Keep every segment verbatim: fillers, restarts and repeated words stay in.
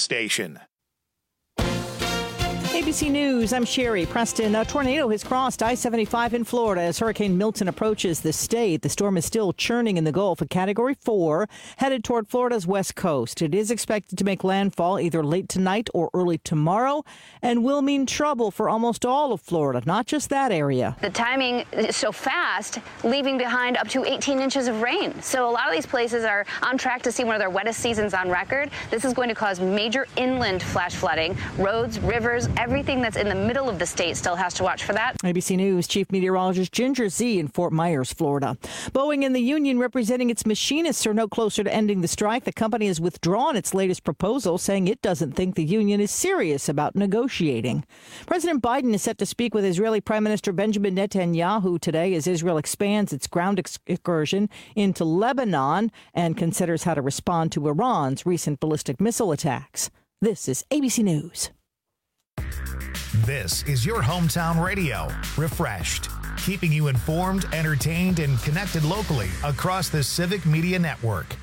station. A B C News, I'm Sherry Preston. A tornado has crossed I seventy-five in Florida as Hurricane Milton approaches the state. The storm is still churning in the Gulf at Category four, headed toward Florida's west coast. It is expected to make landfall either late tonight or early tomorrow and will mean trouble for almost all of Florida, not just that area. The timing is so fast, leaving behind up to eighteen inches of rain. So a lot of these places are on track to see one of their wettest seasons on record. This is going to cause major inland flash flooding. Roads, rivers, everything that's in the middle of the state still has to watch for that. A B C News Chief Meteorologist Ginger Zee in Fort Myers, Florida. Boeing and the union representing its machinists are no closer to ending the strike. The company has withdrawn its latest proposal, saying it doesn't think the union is serious about negotiating. President Biden is set to speak with Israeli Prime Minister Benjamin Netanyahu today as Israel expands its ground excursion into Lebanon and considers how to respond to Iran's recent ballistic missile attacks. This is A B C News. This is your hometown radio, Refreshed, keeping you informed, entertained, and connected locally across the Civic Media Network.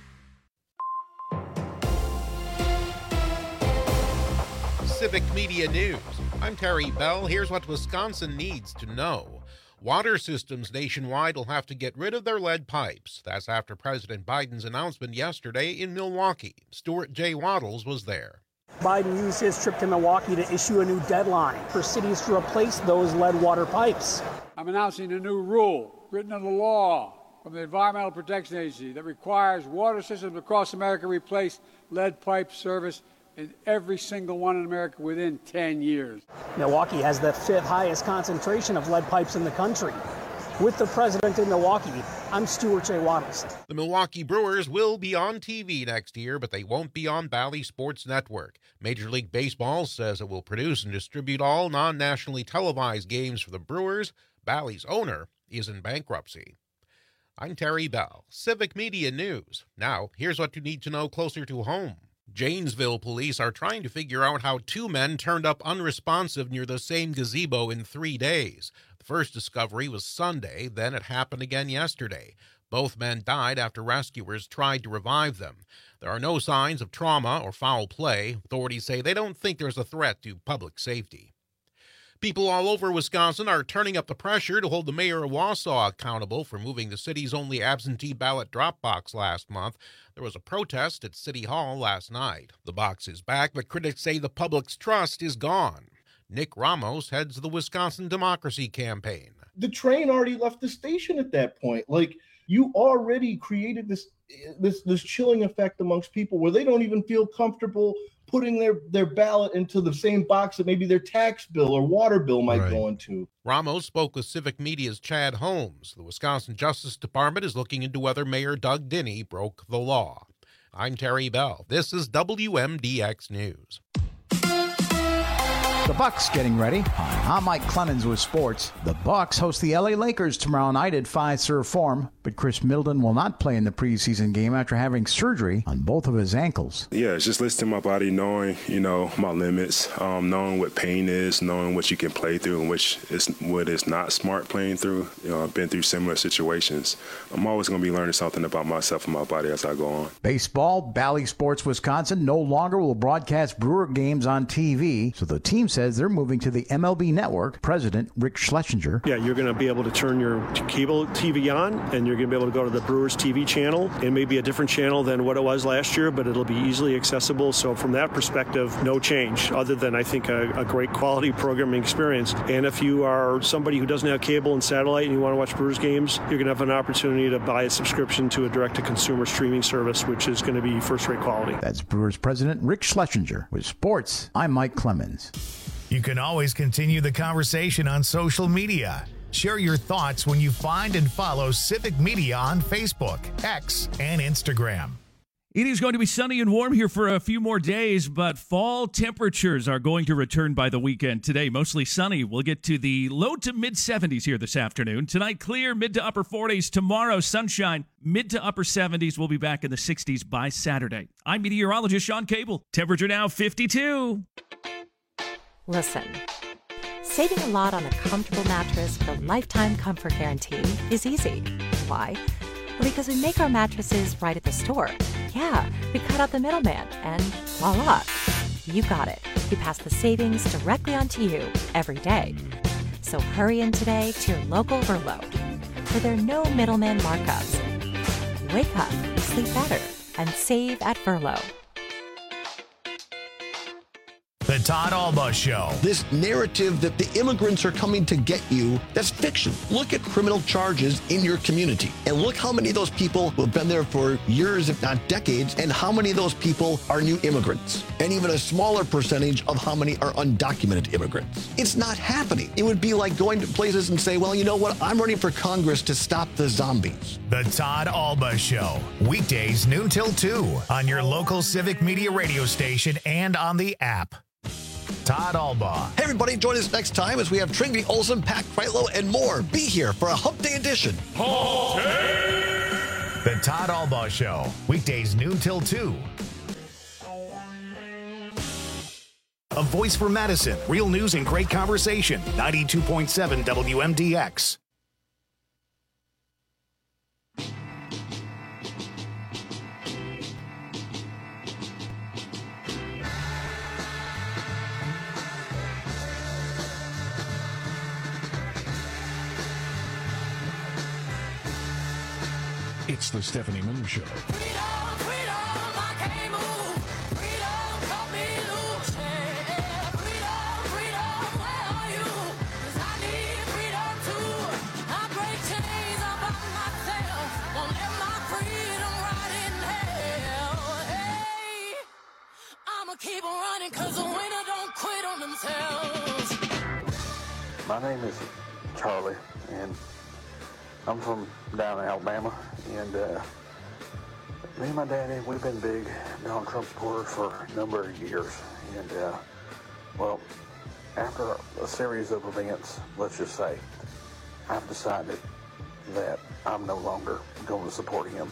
Civic Media News. I'm Terry Bell. Here's what Wisconsin needs to know. Water systems nationwide will have to get rid of their lead pipes. That's after President Biden's announcement yesterday in Milwaukee. Stuart J. Waddles was there. Biden used his trip to Milwaukee to issue a new deadline for cities to replace those lead water pipes. I'm announcing a new rule written into law from the Environmental Protection Agency that requires water systems across America replace lead pipe service in every single one in America within ten years. Milwaukee has the fifth highest concentration of lead pipes in the country. With the president in Milwaukee, I'm Stuart J. Waddles. The Milwaukee Brewers will be on T V next year, but they won't be on Bally Sports Network. Major League Baseball says it will produce and distribute all non-nationally televised games for the Brewers. Bally's owner is in bankruptcy. I'm Terry Bell, Civic Media News. Now, here's what you need to know closer to home. Janesville police are trying to figure out how two men turned up unresponsive near the same gazebo in three days. The first discovery was Sunday, then it happened again yesterday. Both men died after rescuers tried to revive them. There are no signs of trauma or foul play. Authorities say they don't think there's a threat to public safety. People all over Wisconsin are turning up the pressure to hold the mayor of Wausau accountable for moving the city's only absentee ballot drop box last month. There was a protest at City Hall last night. The box is back, but critics say the public's trust is gone. Nick Ramos heads the Wisconsin Democracy Campaign. The train already left the station at that point. Like, you already created this this this chilling effect amongst people where they don't even feel comfortable putting their, their ballot into the same box that maybe their tax bill or water bill might right. go into. Ramos spoke with Civic Media's Chad Holmes. The Wisconsin Justice Department is looking into whether Mayor Doug Dinney broke the law. I'm Terry Bell. This is W M D X News. The Bucks getting ready. Hi, I'm Mike Clemens with sports. The Bucks host the L A Lakers tomorrow night at Fiserv Forum, but Chris Middleton will not play in the preseason game after having surgery on both of his ankles. Yeah, it's just listening to my body, knowing, you know, my limits, um, knowing what pain is, knowing what you can play through and which is what is not smart playing through. You know, I've been through similar situations. I'm always going to be learning something about myself and my body as I go on. Baseball, Bally Sports Wisconsin no longer will broadcast Brewer games on T V, so the team says they're moving to the M L B Network. President Rick Schlesinger. Yeah, you're going to be able to turn your cable T V on, and you're going to be able to go to the Brewers T V channel. It may be a different channel than what it was last year, but it'll be easily accessible. So from that perspective, no change, other than I think a, a great quality programming experience. And if you are somebody who doesn't have cable and satellite and you want to watch Brewers games, you're going to have an opportunity to buy a subscription to a direct-to-consumer streaming service, which is going to be first-rate quality. That's Brewers President Rick Schlesinger. With sports, I'm Mike Clemens. You can always continue the conversation on social media. Share your thoughts when you find and follow Civic Media on Facebook, X, and Instagram. It is going to be sunny and warm here for a few more days, but fall temperatures are going to return by the weekend. Today, mostly sunny. We'll get to the low to mid seventies here this afternoon. Tonight, clear, mid to upper forties. Tomorrow, sunshine, mid to upper seventies. We'll be back in the sixties by Saturday. I'm meteorologist Sean Cable. Temperature now fifty-two. Listen, saving a lot on a comfortable mattress with a lifetime comfort guarantee is easy. Why? Well, because we make our mattresses right at the store. Yeah, we cut out the middleman, and voila, you got it. We pass the savings directly onto you every day. So hurry in today to your local Verlo, where there are no middleman markups. Wake up, sleep better, and save at Verlo. The Todd Alba Show. This narrative that the immigrants are coming to get you, that's fiction. Look at criminal charges in your community and look how many of those people who have been there for years, if not decades, and how many of those people are new immigrants, and even a smaller percentage of how many are undocumented immigrants. It's not happening. It would be like going to places and say, well, you know what? I'm running for Congress to stop the zombies. The Todd Alba Show. Weekdays noon till two on your local Civic Media radio station and on the app. Todd Alba. Hey, everybody, join us next time as we have Trinity Olsen, Pat Kreitlow, and more. Be here for a Hump Day edition. Hump Day! The Todd Alba Show. Weekdays noon till two. A voice for Madison. Real news and great conversation. ninety-two point seven W M D X. It's the Stephanie Miller Show. Keep running, cause the winner don't quit on themselves. My name is Charlie, and I'm from down in Alabama, and uh, me and my daddy, we've been big Donald Trump supporters for a number of years, and uh, well, after a series of events, let's just say, I've decided that I'm no longer going to support him.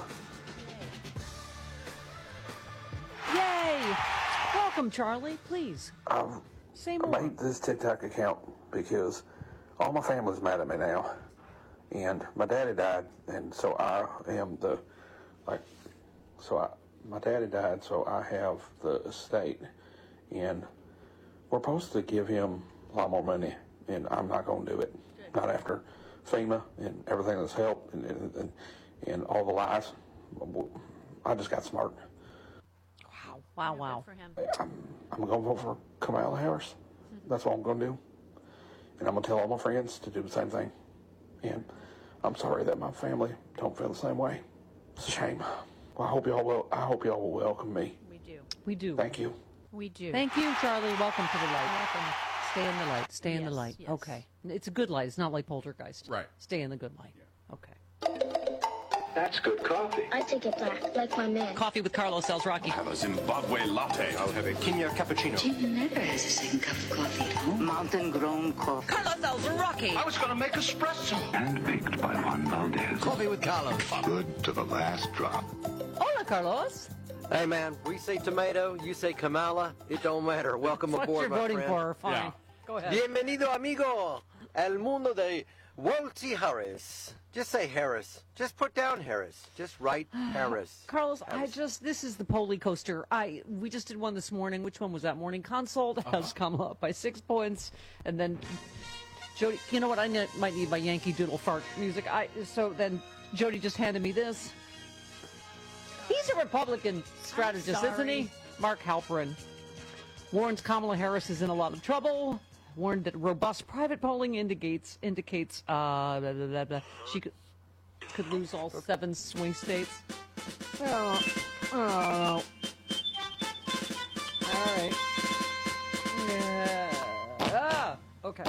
Yay! Welcome, Charlie. Please. I've Say I more. made this TikTok account because all my family's mad at me now. And my daddy died, and so I am the, like, so I, my daddy died, so I have the estate. And we're supposed to give him a lot more money, and I'm not going to do it. Not after FEMA and everything that's helped and, and, and, and all the lies. I just got smart. Wow, wow. I'm, I'm going to vote for Kamala Harris. That's what I'm going to do. And I'm going to tell all my friends to do the same thing. And I'm sorry that my family don't feel the same way. It's a shame. Well, I hope y'all will. I hope y'all will welcome me. We do. We do. Thank you. We do. Thank you, Charlie. Welcome to the light. Welcome. Stay in the light. Stay in the Yes, light. yes. Okay. It's a good light. It's not like Poltergeist. Right. Stay in the good light. Okay. That's good coffee. I take it black, like my man. Coffee with Carlos Sells Rocky. Have a Zimbabwe latte. I'll have a Kenya cappuccino. Jimmy never has a second cup of coffee at home. Mountain grown coffee. Carlos Sells Rocky. I was going to make espresso. Handpicked by Juan Valdez. Coffee with Carlos. Good to the last drop. Hola, Carlos. Hey, man, we say tomato, you say Kamala. It don't matter. Welcome That's aboard, what you're my voting friend. for. Fine. Yeah. Go ahead. Bienvenido, amigo. El mundo de Walty Harris. Just say Harris. Just put down Harris. Just write Harris. Carlos, I just, this is the Poli coaster. I We just did one this morning. Which one was that? Morning Consult has Uh-huh. come up by six points. And then Jody, you know what? I ne- might need my Yankee Doodle fart music. I So then Jody just handed me this. He's a Republican strategist, isn't he? Mark Halperin warns Kamala Harris is in a lot of trouble. Warned that robust private polling indicates indicates uh, blah, blah, blah, blah. she could could lose all seven swing states. Oh, oh. All right. Yeah. Ah, okay.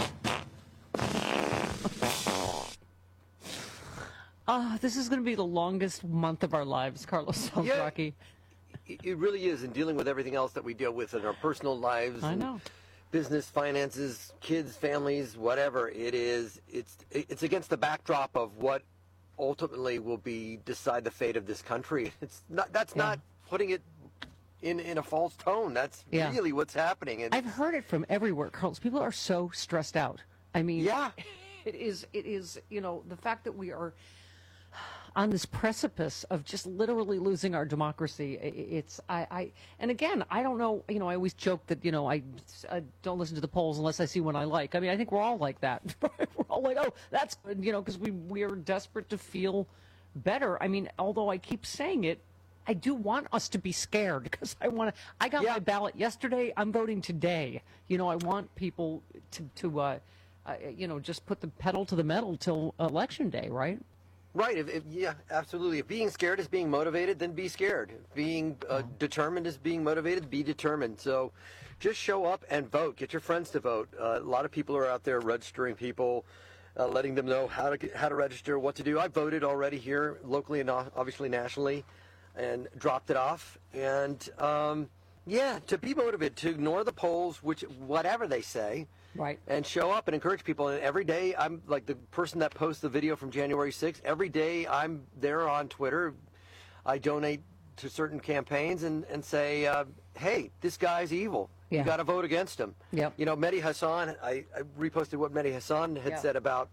Ah, this is going to be the longest month of our lives, Carlos Yeah. Rocky. It it really is in dealing with everything else that we deal with in our personal lives. I and know. Business, finances, kids, families, whatever it is. It's it's against the backdrop of what ultimately will be decide the fate of this country. It's not. That's Yeah. not putting it in in a false tone. That's Yeah. really what's happening. And I've heard it from everywhere, Carlos. People are so stressed out. I mean, Yeah. it is. It is. You know, the fact that we are. on this precipice of just literally losing our democracy. It's I, I and again, I don't know. You know, I always joke that you know I, I don't listen to the polls unless I see one I like. I mean, I think we're all like that. We're all like, oh, that's good, you know, because we we are desperate to feel better. I mean, although I keep saying it, I do want us to be scared because I want to. I got yeah. my ballot yesterday. I'm voting today. You know, I want people to to uh, uh, you know just put the pedal to the metal till election day, right? Right. If, if, yeah, absolutely. If being scared is being motivated, then be scared. If being uh, determined is being motivated, be determined. So just show up and vote. Get your friends to vote. Uh, a lot of people are out there registering people, uh, letting them know how to get, how to register, what to do. I voted already here locally and obviously nationally and dropped it off. And, um, yeah, to be motivated, to ignore the polls, which whatever they say. Right. And show up and encourage people. And every day, I'm like the person that posts the video from January sixth. Every day, I'm there on Twitter. I donate to certain campaigns and, and say, uh, hey, this guy's evil. Yeah. You got to vote against him. Yep. You know, Mehdi Hasan, I, I reposted what Mehdi Hasan had yeah. said about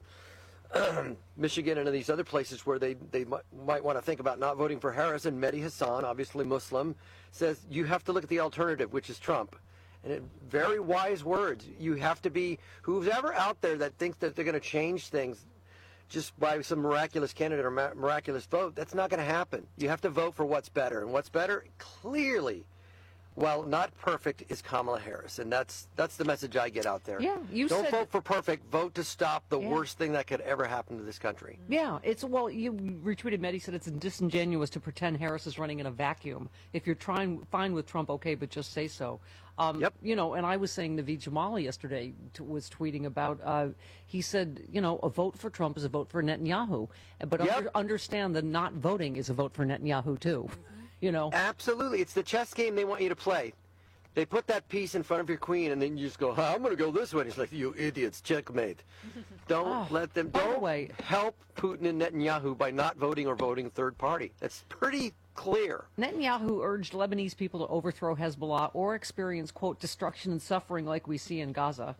Michigan and these other places where they, they might, might want to think about not voting for Harris. And Mehdi Hasan, obviously Muslim, says you have to look at the alternative, which is Trump. And it, very wise words. You have to be, who's ever out there that thinks that they're going to change things just by some miraculous candidate or ma- miraculous vote, that's not going to happen. You have to vote for what's better. And what's better, clearly, well, not perfect, is Kamala Harris. And that's that's the message I get out there. Yeah, you Don't said vote for perfect. Vote to stop the yeah. worst thing that could ever happen to this country. Yeah, it's, well, you retweeted Mehdi, said it's disingenuous to pretend Harris is running in a vacuum. If you're trying, fine with Trump, okay, but just say so. Um, yep. You know, and I was saying Naveed Jamali yesterday t- was tweeting about, uh, he said, you know, a vote for Trump is a vote for Netanyahu. But yep. under, understand that not voting is a vote for Netanyahu, too. You know? Absolutely. It's the chess game they want you to play. They put that piece in front of your queen, and then you just go, oh, I'm going to go this way. And it's like, you idiots, checkmate. Don't oh, let them, don't the help Putin and Netanyahu by not voting or voting third party. That's pretty clear. Netanyahu urged Lebanese people to overthrow Hezbollah or experience, quote, destruction and suffering like we see in Gaza.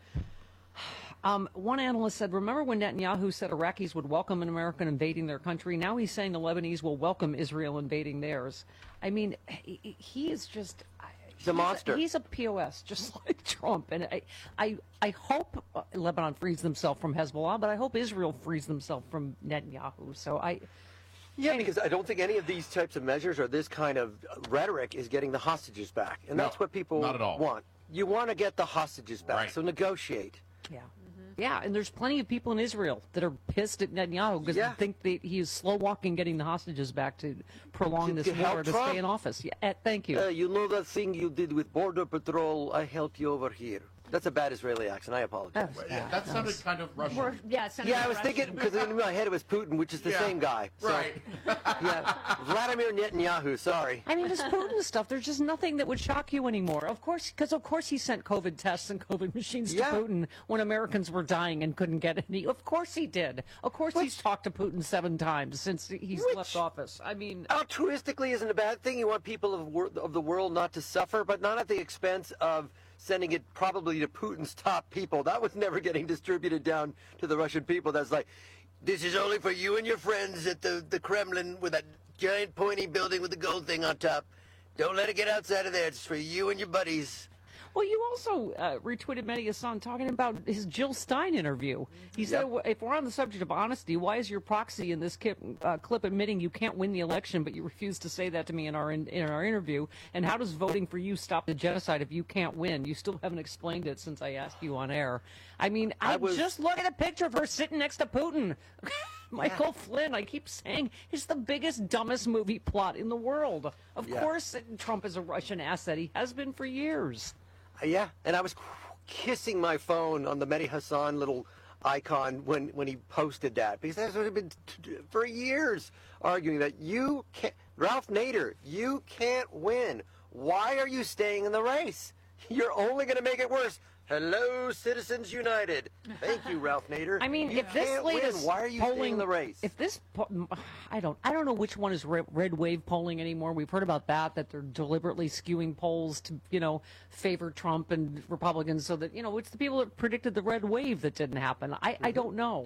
Um, one analyst said, remember when Netanyahu said Iraqis would welcome an American invading their country? Now he's saying the Lebanese will welcome Israel invading theirs. I mean, he, he is just... He's a monster. He's a P O S, just like Trump. And I, I, I hope Lebanon frees themselves from Hezbollah, but I hope Israel frees themselves from Netanyahu. So I... Yeah, because I don't think any of these types of measures or this kind of rhetoric is getting the hostages back. And no, that's what people not at all. want. You want to get the hostages back, right. so negotiate. Yeah. Mm-hmm. Yeah, and there's plenty of people in Israel that are pissed at Netanyahu because yeah. they think that he is slow-walking getting the hostages back to prolong to, this to war to Trump. stay in office. Yeah, uh, thank you. Uh, you know that thing you did with Border Patrol? I helped you over here. That's a bad Israeli accent. I apologize. Well, yeah, that sounded kind of Russian. We're, yeah, it yeah, I was Russian. thinking, because in my head it was Putin, which is the yeah, same guy. So, right. yeah, Vladimir Netanyahu, sorry. I mean, this Putin stuff, there's just nothing that would shock you anymore. Of course, because of course he sent COVID tests and COVID machines to yeah. Putin when Americans were dying and couldn't get any. Of course he did. Of course which, he's talked to Putin seven times since he's which, left office. I mean... altruistically isn't a bad thing. You want people of, wor- of the world not to suffer, but not at the expense of sending it probably to Putin's top people. That was never getting distributed down to the Russian people. That's like, this is only for you and your friends at the, the Kremlin with that giant pointy building with the gold thing on top. Don't let it get outside of there. It's for you and your buddies. Well, you also uh, retweeted Mehdi Hasan talking about his Jill Stein interview. He said, yep. if we're on the subject of honesty, why is your proxy in this clip, uh, clip admitting you can't win the election, but you refuse to say that to me in our in, in our interview? And how does voting for you stop the genocide if you can't win? You still haven't explained it since I asked you on air. I mean, I, I was... just look at a picture of her sitting next to Putin. Michael yeah. Flynn, I keep saying, is the biggest, dumbest movie plot in the world. Of yeah. course Trump is a Russian asset. He has been for years. Yeah, and I was kissing my phone on the Mehdi Hasan little icon when, when he posted that, because that's what I've been t- t- for years arguing that you can't, Ralph Nader, you can't win. Why are you staying in the race? You're only going to make it worse. Hello, Citizens United. Thank you, Ralph Nader. I mean, you if this can't latest win. Why are you polling, staying in the race? If this, po- I don't, I don't know which one is red, red wave polling anymore. We've heard about that, that they're deliberately skewing polls to, you know, favor Trump and Republicans, so that, you know, it's the people that predicted the red wave that didn't happen. I, mm-hmm. I don't know.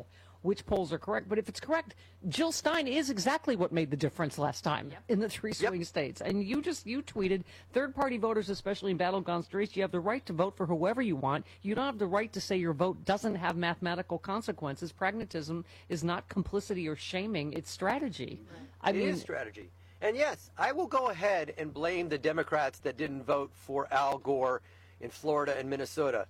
which polls are correct. But if it's correct, Jill Stein is exactly what made the difference last time yep. in the three swing yep. states. And you just, you tweeted, third-party voters, especially in battleground states, you have the right to vote for whoever you want. You don't have the right to say your vote doesn't have mathematical consequences. Pragmatism is not complicity or shaming. It's strategy. Right. I it mean, is strategy. And yes, I will go ahead and blame the Democrats that didn't vote for Al Gore in Florida and Minnesota,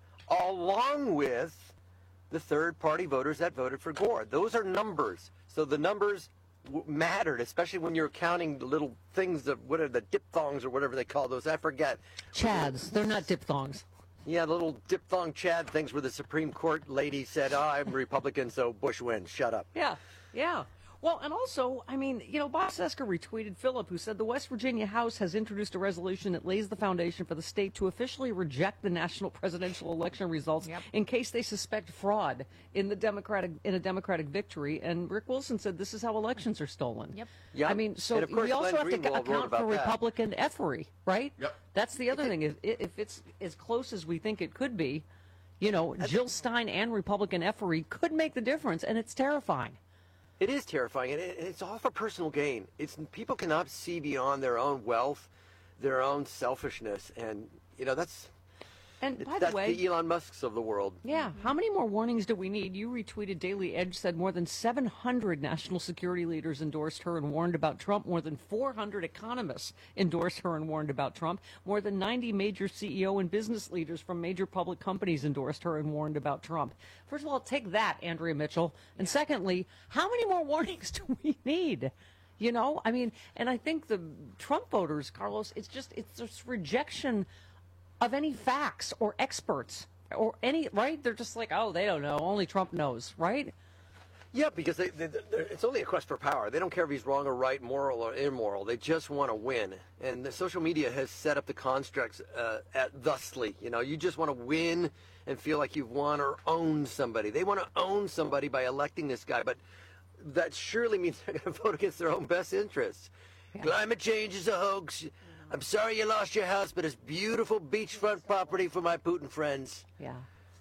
along with the third-party voters that voted for Gore. Those are numbers. So the numbers w- mattered, especially when you're counting the little things, that, what are the diphthongs or whatever they call those? I forget. Chads. They're not diphthongs. Yeah, the little diphthong Chad things where the Supreme Court lady said, oh, I'm Republican, so Bush wins. Shut up. Yeah, yeah. Well, and also, I mean, you know, Bob Cesca retweeted Philip, who said the West Virginia House has introduced a resolution that lays the foundation for the state to officially reject the national presidential election results yep. in case they suspect fraud in the Democratic in a Democratic victory. And Rick Wilson said this is how elections are stolen. Yep. Yep. I mean, so and of course, we also Glenn have to Greenwald account for that. Republican effery, right? Yep. That's the other thing. If if it's as close as we think it could be, you know, Jill Stein and Republican effery could make the difference, and it's terrifying. It is terrifying, and it's all for personal gain. It's people cannot see beyond their own wealth, their own selfishness, and you know that's. And by that's the way, the Elon Musks of the world. Yeah. How many more warnings do we need? You retweeted Daily Edge said more than seven hundred national security leaders endorsed her and warned about Trump. More than four hundred economists endorsed her and warned about Trump. More than ninety major C E O and business leaders from major public companies endorsed her and warned about Trump. First of all, take that, Andrea Mitchell. And yeah. secondly, how many more warnings do we need? You know, I mean, and I think the Trump voters, Carlos, it's just, it's this rejection of any facts or experts or any, right? They're just like, oh, they don't know. Only Trump knows, right? Yeah, because they, they, it's only a quest for power. They don't care if he's wrong or right, moral or immoral. They just want to win. And the social media has set up the constructs uh, at thusly. You know, you just want to win and feel like you've won or owned somebody. They want to own somebody by electing this guy, but that surely means they're going to vote against their own best interests. Yeah. Climate change is a hoax. I'm sorry you lost your house, but it's beautiful beachfront property for my Putin friends. Yeah.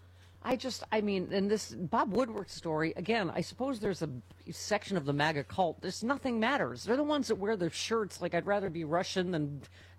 I just, I mean, in this Bob Woodward story, again, I suppose there's a section of the MAGA cult. There's nothing matters. They're the ones that wear their shirts like I'd rather be Russian than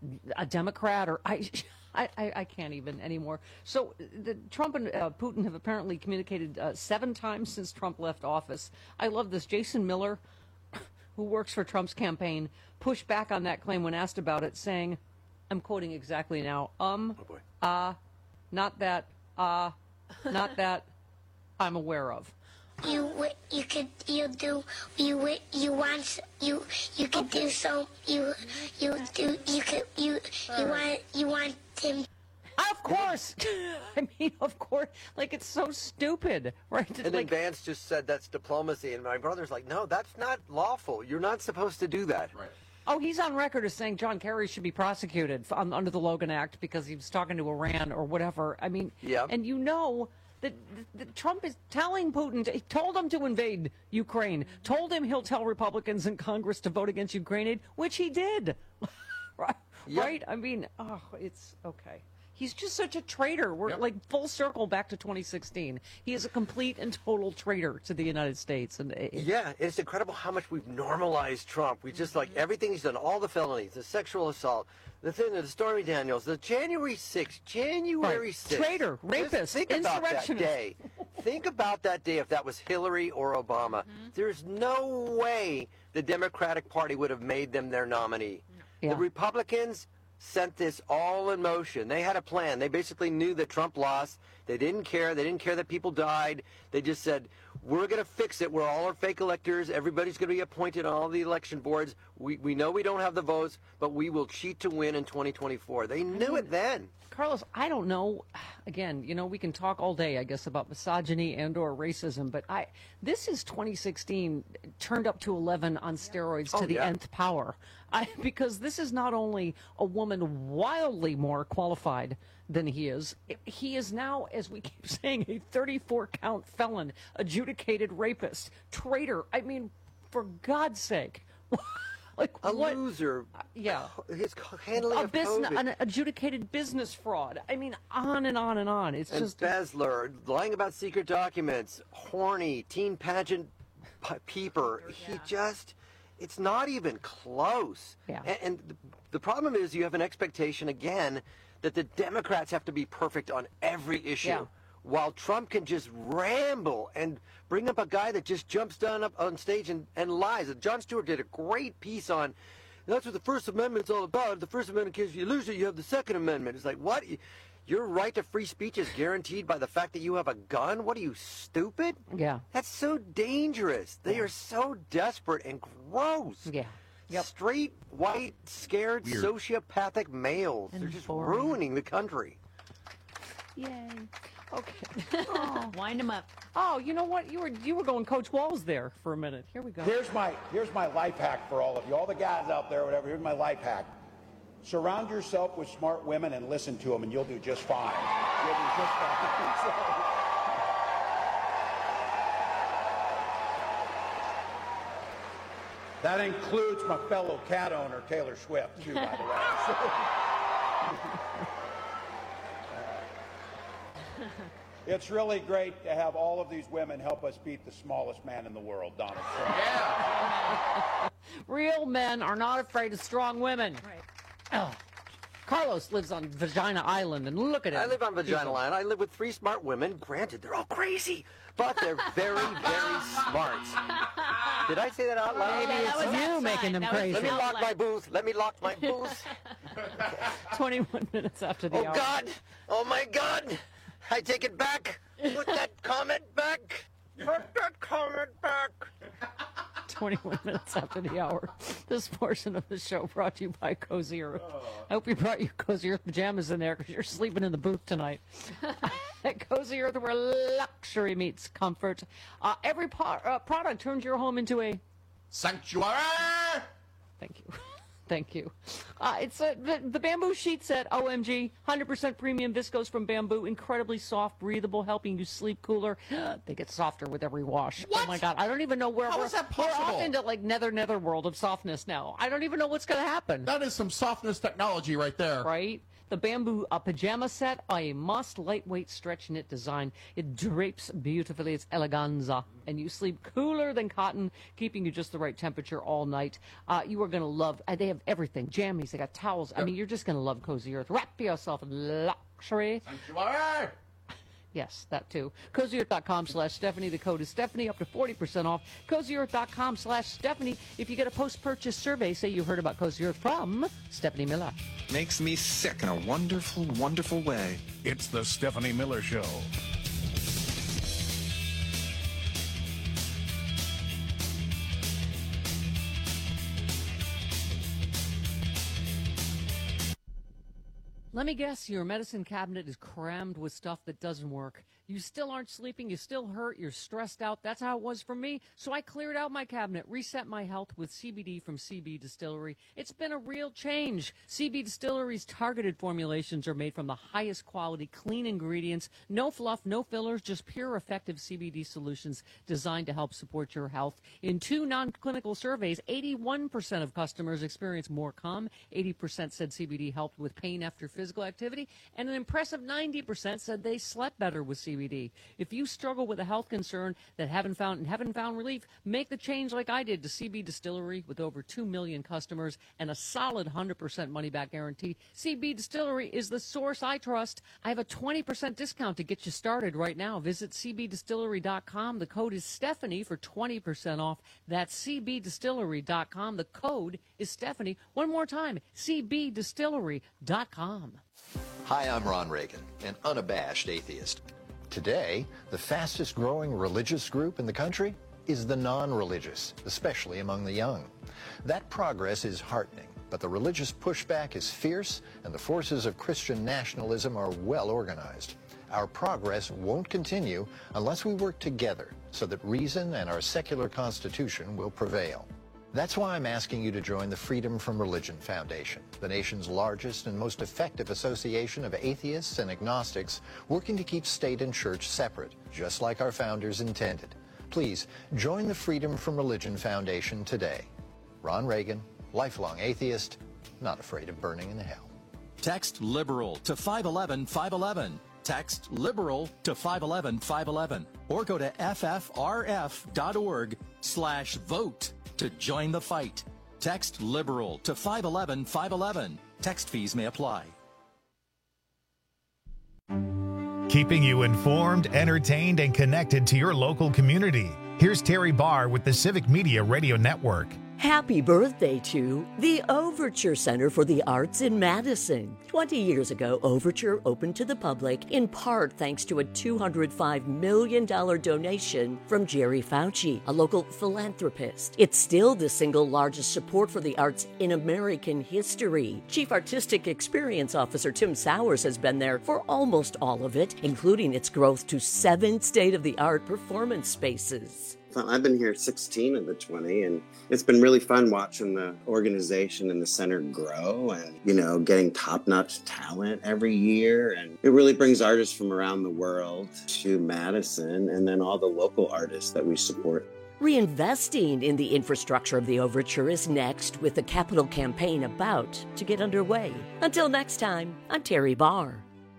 a Democrat, or I, I, I can't even anymore. So the, Trump and uh, Putin have apparently communicated uh, seven times since Trump left office. I love this. Jason Miller, who works for Trump's campaign, pushed back on that claim when asked about it, saying, I'm quoting exactly now, um, oh uh, not that, uh, not that I'm aware of. You you could you do you you want you you could do so you you do you could you you want you want him. Of course. I mean, of course. Like, it's so stupid, right? And like, then Vance just said that's diplomacy, and my brother's like, no, that's not lawful. You're not supposed to do that. Right. Oh, he's on record as saying John Kerry should be prosecuted on, under the Logan Act because he was talking to Iran or whatever. I mean, yeah. And you know that, that Trump is telling Putin, to, he told him to invade Ukraine, told him he'll tell Republicans in Congress to vote against Ukraine aid, which he did. Right? Yep. Right? I mean, oh, it's okay. He's just such a traitor. We're yep. like full circle back to twenty sixteen. He is a complete and total traitor to the United States. And it, yeah, it's incredible how much we've normalized Trump. We just like everything he's done, all the felonies, the sexual assault, the thing, the Stormy Daniels, the January sixth, January sixth. Traitor, rapist, think about that day. Think about that day if that was Hillary or Obama. Mm-hmm. There's no way the Democratic Party would have made them their nominee. Yeah. The Republicans sent this all in motion. They had a plan. They basically knew that Trump lost. They didn't care. They didn't care that people died. They just said, we're going to fix it. We're all our fake electors. Everybody's going to be appointed on all the election boards. We we know we don't have the votes, but we will cheat to win in twenty twenty-four. They knew I mean, it then. Carlos, I don't know. Again, you know, we can talk all day, I guess, about misogyny and or racism, but I this is twenty sixteen turned up to eleven on steroids oh, to the yeah. nth power. I, because this is not only a woman wildly more qualified than he is, he is now, as we keep saying, a thirty-four count felon, adjudicated rapist, traitor. I mean, for God's sake. Like a what? loser. Yeah. His handling a of business, COVID. an adjudicated business fraud. I mean, on and on and on. It's and just Bezler, lying about secret documents, horny, teen pageant p- peeper. He just, it's not even close. Yeah. And, and the, the problem is you have an expectation, again, that the Democrats have to be perfect on every issue. Yeah. While Trump can just ramble and bring up a guy that just jumps down up on stage and, and lies. Jon Stewart did a great piece on, that's what the First Amendment's all about. If the First Amendment gives you lose it, you have the Second Amendment. It's like, what? Your right to free speech is guaranteed by the fact that you have a gun? What are you, stupid? Yeah. That's so dangerous. They are so desperate and gross. Yeah. Yep. Straight, white, scared, Weird. sociopathic males. And They're just boring. ruining the country. Yay. Okay. Oh. Wind him up. Oh, you know what? You were you were going Coach Walls there for a minute. Here we go. Here's my here's my life hack for all of you, all the guys out there, whatever. Here's my life hack. Surround yourself with smart women and listen to them, and you'll do just fine. You'll do just fine. That includes my fellow cat owner, Taylor Swift, too, by the way. It's really great to have all of these women help us beat the smallest man in the world, Donald Trump. Yeah. Real men are not afraid of strong women. Right. Oh. Carlos lives on Vagina Island, and look at it. I live on Vagina Island. I live with three smart women. Granted, they're all crazy, but they're very, very smart. Did I say that out loud? Maybe it's you outside. making them That was crazy. Let me lock my booth. Let me lock my booth. twenty-one minutes after the Oh, hour. God. Oh, my God. I take it back. Put that comment back. Put that comment back. twenty-one minutes after the hour. This portion of the show brought to you by Cozy Earth. I hope you brought your Cozy Earth pajamas in there because you're sleeping in the booth tonight. At Cozy Earth, where luxury meets comfort. Uh, every po- uh, product turns your home into a sanctuary. Thank you. Thank you. Uh, it's a, the, the bamboo sheet set, O M G, one hundred percent premium viscose from bamboo, incredibly soft, breathable, helping you sleep cooler. They get softer with every wash. What? Oh my God, I don't even know where How we're, is that we're possible? off into like nether nether world of softness now. I don't even know what's going to happen. That is some softness technology right there. Right? The bamboo uh, pajama set, a must lightweight stretch knit design. It drapes beautifully. It's eleganza. And you sleep cooler than cotton, keeping you just the right temperature all night. Uh, you are going to love, uh, they have everything. Jammies, they got towels. I mean, you're just going to love Cozy Earth. Wrap yourself in luxury. Sanctuary. Yes, that too. CozyEarth.com slash Stephanie. The code is Stephanie, up to forty percent off. CozyEarth.com slash Stephanie. If you get a post-purchase survey, say you heard about Cozy Earth from Stephanie Miller. Makes me sick in a wonderful, wonderful way. It's the Stephanie Miller Show. Let me guess, your medicine cabinet is crammed with stuff that doesn't work. You still aren't sleeping, you still hurt, you're stressed out. That's how it was for me. So I cleared out my cabinet, reset my health with C B D from C B Distillery. It's been a real change. C B Distillery's targeted formulations are made from the highest quality, clean ingredients. No fluff, no fillers, just pure, effective C B D solutions designed to help support your health. In two non-clinical surveys, eighty-one percent of customers experienced more calm. eighty percent said C B D helped with pain after physical activity. And an impressive ninety percent said they slept better with C B D. C B D. If you struggle with a health concern that haven't found and haven't found relief, make the change like I did to C B Distillery with over two million customers and a solid one hundred percent money-back guarantee. C B Distillery is the source I trust. I have a twenty percent discount to get you started right now. Visit C B distillery dot com. The code is Stephanie for twenty percent off. That's C B distillery dot com. The code is Stephanie. One more time, C B distillery dot com. Hi, I'm Ron Reagan, an unabashed atheist. Today, the fastest growing religious group in the country is the non-religious, especially among the young. That progress is heartening, but the religious pushback is fierce and the forces of Christian nationalism are well organized. Our progress won't continue unless we work together so that reason and our secular constitution will prevail. That's why I'm asking you to join the Freedom from Religion Foundation, the nation's largest and most effective association of atheists and agnostics working to keep state and church separate, just like our founders intended. Please join the Freedom from Religion Foundation today. Ron Reagan, lifelong atheist, not afraid of burning in hell. Text liberal to five one one five one one. Text liberal to five one one five one one. Or go to ffrf.org slash vote to join the fight. Text liberal to five one one five one one. Text fees may apply. Keeping you informed, entertained, and connected to your local community. Here's Terry Barr with the Civic Media Radio Network. Happy birthday to the Overture Center for the Arts in Madison. twenty years ago, Overture opened to the public in part thanks to a two hundred five million dollars donation from Jerry Fauci, a local philanthropist. It's still the single largest support for the arts in American history. Chief Artistic Experience Officer Tim Sowers has been there for almost all of it, including its growth to seven state-of-the-art performance spaces. I've been here sixteen of the twenty, and it's been really fun watching the organization and the center grow and, you know, getting top-notch talent every year. And it really brings artists from around the world to Madison, and then all the local artists that we support. Reinvesting in the infrastructure of the Overture is next, with the capital campaign about to get underway. Until next time, I'm Terry Barr.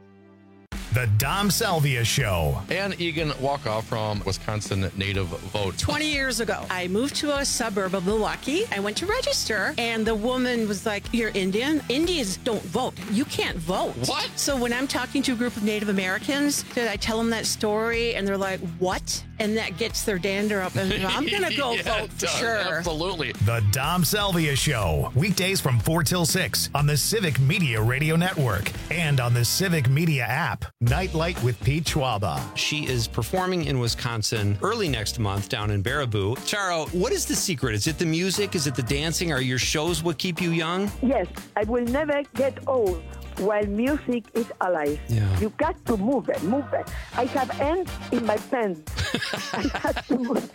The Dom Salvia Show. Ann Egan Walkoff from Wisconsin Native Vote. twenty years ago, I moved to a suburb of Milwaukee. I went to register, and the woman was like, "You're Indian? Indians don't vote. You can't vote." What? So when I'm talking to a group of Native Americans, did I tell them that story, and they're like, "What?" And that gets their dander up, and I'm going to go Yeah, vote it for does. sure. Absolutely. The Dom Salvia Show. Weekdays from four till six on the Civic Media Radio Network and on the Civic Media app. Nightlight with Pete Schwaba. She is performing in Wisconsin early next month down in Baraboo. Charo, what is the secret? Is it the music? Is it the dancing? Are your shows what keep you young? Yes, I will never get old while music is alive. Yeah. You got to move it, move it. I have ants in my pants. I had to move.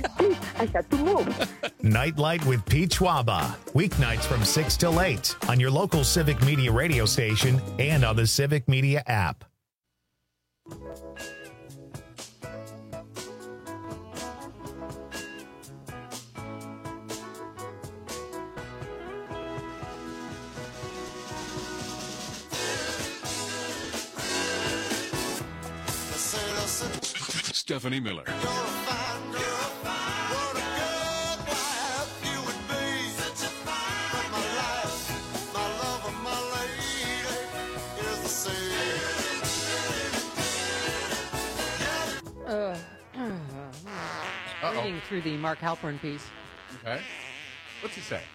I had to move. Nightlight with Pete Schwaba. Weeknights from six till eight on your local Civic Media radio station and on the Civic Media app. Stephanie Miller. Uh, reading through the Mark Halpern piece. Okay. What's he say?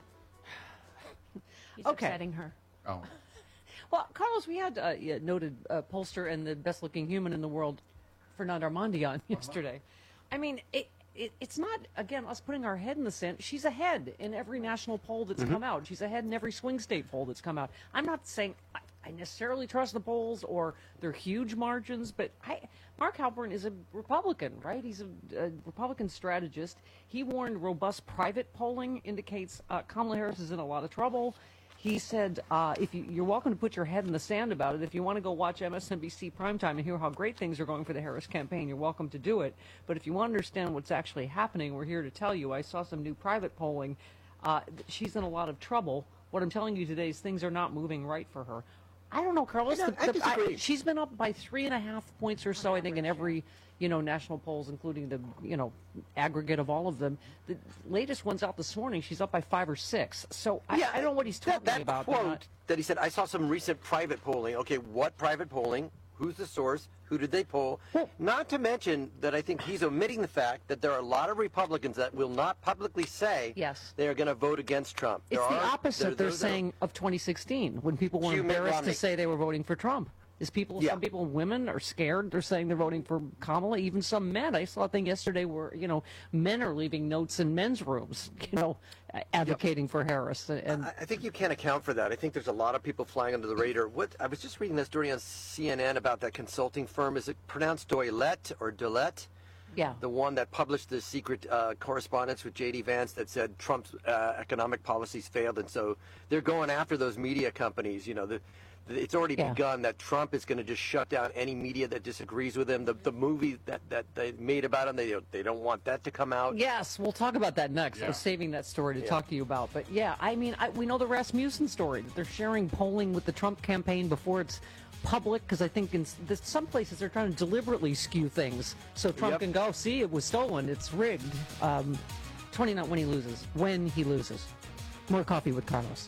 He's okay. upsetting her. Oh. Well, Carlos, we had uh, yeah, noted uh, pollster and the best-looking human in the world, Fernando Armandi, on yesterday. I mean, it, it, it's not, again, us putting our head in the sand. She's ahead in every national poll that's Mm-hmm. come out. She's ahead in every swing state poll that's come out. I'm not saying I, I necessarily trust the polls or they're huge margins, but I, Mark Halpern is a Republican, right? He's a, a Republican strategist. He warned robust private polling indicates uh, Kamala Harris is in a lot of trouble. He said, uh, if you, you're welcome to put your head in the sand about it. If you want to go watch M S N B C primetime and hear how great things are going for the Harris campaign, you're welcome to do it. But if you want to understand what's actually happening, we're here to tell you. I saw some new private polling. Uh, she's in a lot of trouble. What I'm telling you today is things are not moving right for her. I don't know, Carlos. I, The, I the, disagree. I, she's been up by three and a half points or so, I think, in every, you know, national polls, including the, you know, aggregate of all of them. The latest one's out this morning. She's up by five or six. So I, Yeah, I don't know what he's talking that, that about. quote They're not- that he said, I saw some recent private polling. Okay, what private polling? Who's the source? Who did they poll? Not to mention that I think he's omitting the fact that there are a lot of Republicans that will not publicly say yes. they are going to vote against Trump. It's There the are- opposite, there- they're those are- saying, of twenty sixteen, when people were Hugh Mitt embarrassed Romney. to say they were voting for Trump. Is people, Yeah. some people, women are scared. They're saying they're voting for Kamala. Even some men. I saw a thing yesterday where, you know, men are leaving notes in men's rooms, you know, advocating for Harris. And I I think you can't account for that. I think there's a lot of people flying under the radar. What I was just reading that story on C N N about that consulting firm. Is it pronounced Doilette or Doilette? Yeah. The one that published the secret uh, correspondence with J D Vance that said Trump's uh, economic policies failed, and so they're going after those media companies. You know, the, it's already Yeah. begun that Trump is going to just shut down any media that disagrees with him. The the movie that, that they made about him, they don't, they don't want that to come out. Yes, we'll talk about that next. I Yeah. was saving that story to Yeah. talk to you about. But yeah, I mean, I, we know the Rasmussen story, that they're sharing polling with the Trump campaign before it's public, because I think in s- this, some places they're trying to deliberately skew things so Trump Yep. can go, see, it was stolen, it's rigged. Um, twenty not when he loses, when he loses. More coffee with Carlos.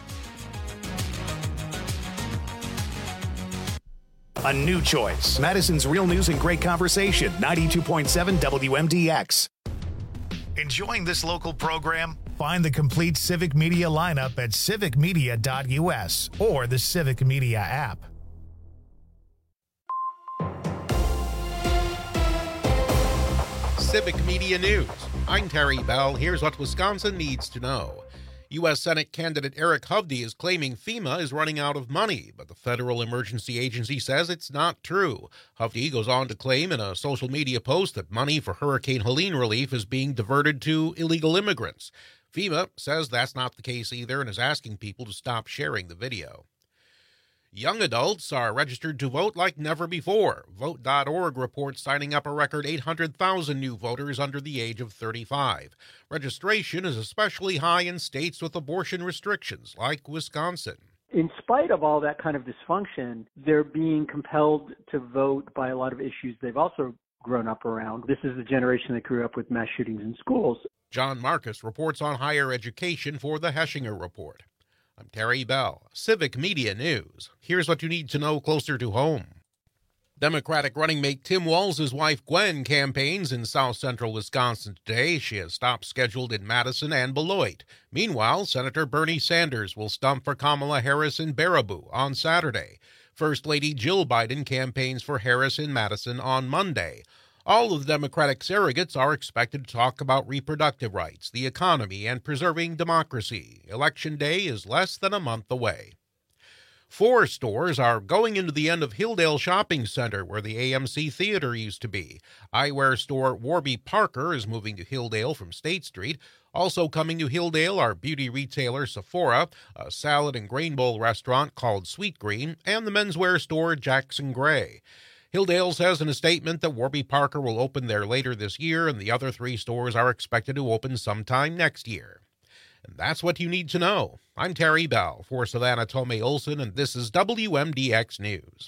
A new choice. Madison's Real News and Great Conversation, ninety-two point seven W M D X. Enjoying this local program? Find the complete Civic Media lineup at civic media dot U S or the Civic Media app. Civic Media News. I'm Terry Bell. Here's what Wisconsin needs to know. U S Senate candidate Eric Hovde is claiming FEMA is running out of money, but the Federal Emergency Agency says it's not true. Hovde goes on to claim in a social media post that money for Hurricane Helene relief is being diverted to illegal immigrants. FEMA says that's not the case either and is asking people to stop sharing the video. Young adults are registered to vote like never before. Vote dot org reports signing up a record eight hundred thousand new voters under the age of thirty-five. Registration is especially high in states with abortion restrictions, like Wisconsin. In spite of all that kind of dysfunction, they're being compelled to vote by a lot of issues they've also grown up around. This is the generation that grew up with mass shootings in schools. John Marcus reports on higher education for the Heshinger Report. I'm Terry Bell, Civic Media News. Here's what you need to know closer to home. Democratic running mate Tim Walz's wife Gwen campaigns in south central Wisconsin today. She has stops scheduled in Madison and Beloit. Meanwhile, Senator Bernie Sanders will stump for Kamala Harris in Baraboo on Saturday. First Lady Jill Biden campaigns for Harris in Madison on Monday. All of the Democratic surrogates are expected to talk about reproductive rights, the economy, and preserving democracy. Election Day is less than a month away. Four stores are going into the end of Hilldale Shopping Center, where the A M C Theater used to be. Eyewear store Warby Parker is moving to Hilldale from State Street. Also coming to Hilldale are beauty retailer Sephora, a salad and grain bowl restaurant called Sweet Green, and the menswear store Jackson Gray. Hilldale says in a statement that Warby Parker will open there later this year, and the other three stores are expected to open sometime next year. And that's what you need to know. I'm Terry Bell for Savannah Tomei Olson, and this is W M D X News.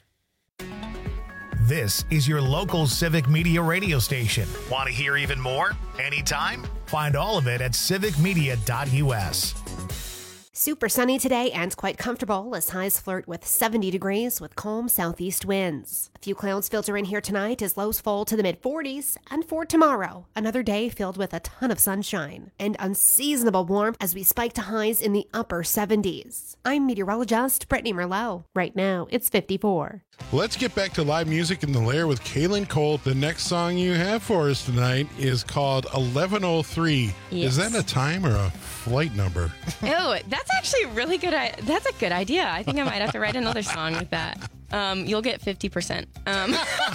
This is your local Civic Media radio station. Want to hear even more? Anytime? Find all of it at civic media dot U S. Super sunny today and quite comfortable as highs flirt with seventy degrees with calm southeast winds. A few clouds filter in here tonight as lows fall to the mid forties. And for tomorrow, another day filled with a ton of sunshine and unseasonable warmth as we spike to highs in the upper seventies. I'm meteorologist Brittany Merlot. Right now, it's fifty-four. Let's get back to live music in the Lair with Kaylin Colt. The next song you have for us tonight is called eleven oh three. Yes. Is that a time or a flight number? Oh, that's actually a really good. I- that's a good idea. I think I might have to write another song with that. Um, you'll get fifty percent. Um.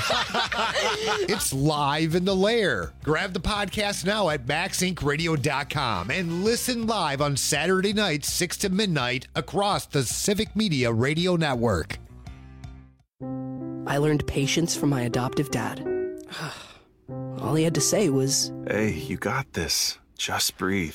It's live in the Lair. Grab the podcast now at max inc radio dot com and listen live on Saturday nights, six to midnight, across the Civic Media Radio Network. I learned patience from my adoptive dad. All he had to say was, "Hey, you got this. Just breathe."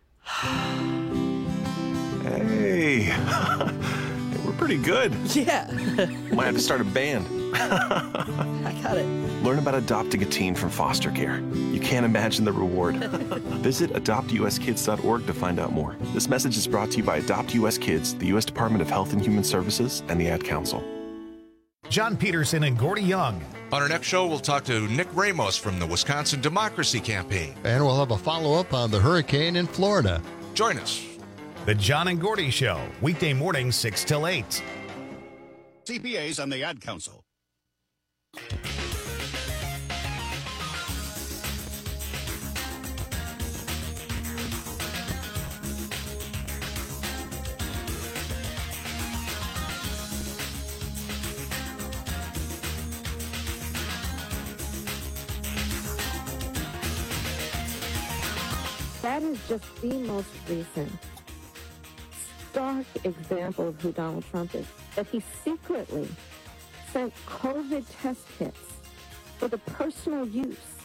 Hey, we're pretty good. Yeah. Might have to start a band. I got it. Learn about adopting a teen from foster care. You can't imagine the reward. Visit adopt u s kids dot org to find out more. This message is brought to you by Adopt U S Kids, the U S Department of Health and Human Services, and the Ad Council. John Peterson and Gordy Young. On our next show, we'll talk to Nick Ramos from the Wisconsin Democracy Campaign. And we'll have a follow-up on the hurricane in Florida. Join us. The John and Gordy Show, weekday morning, six till eight. C P As and the Ad Council. That is just the most recent stark example of who Donald Trump is. that he secretly sent COVID test kits for the personal use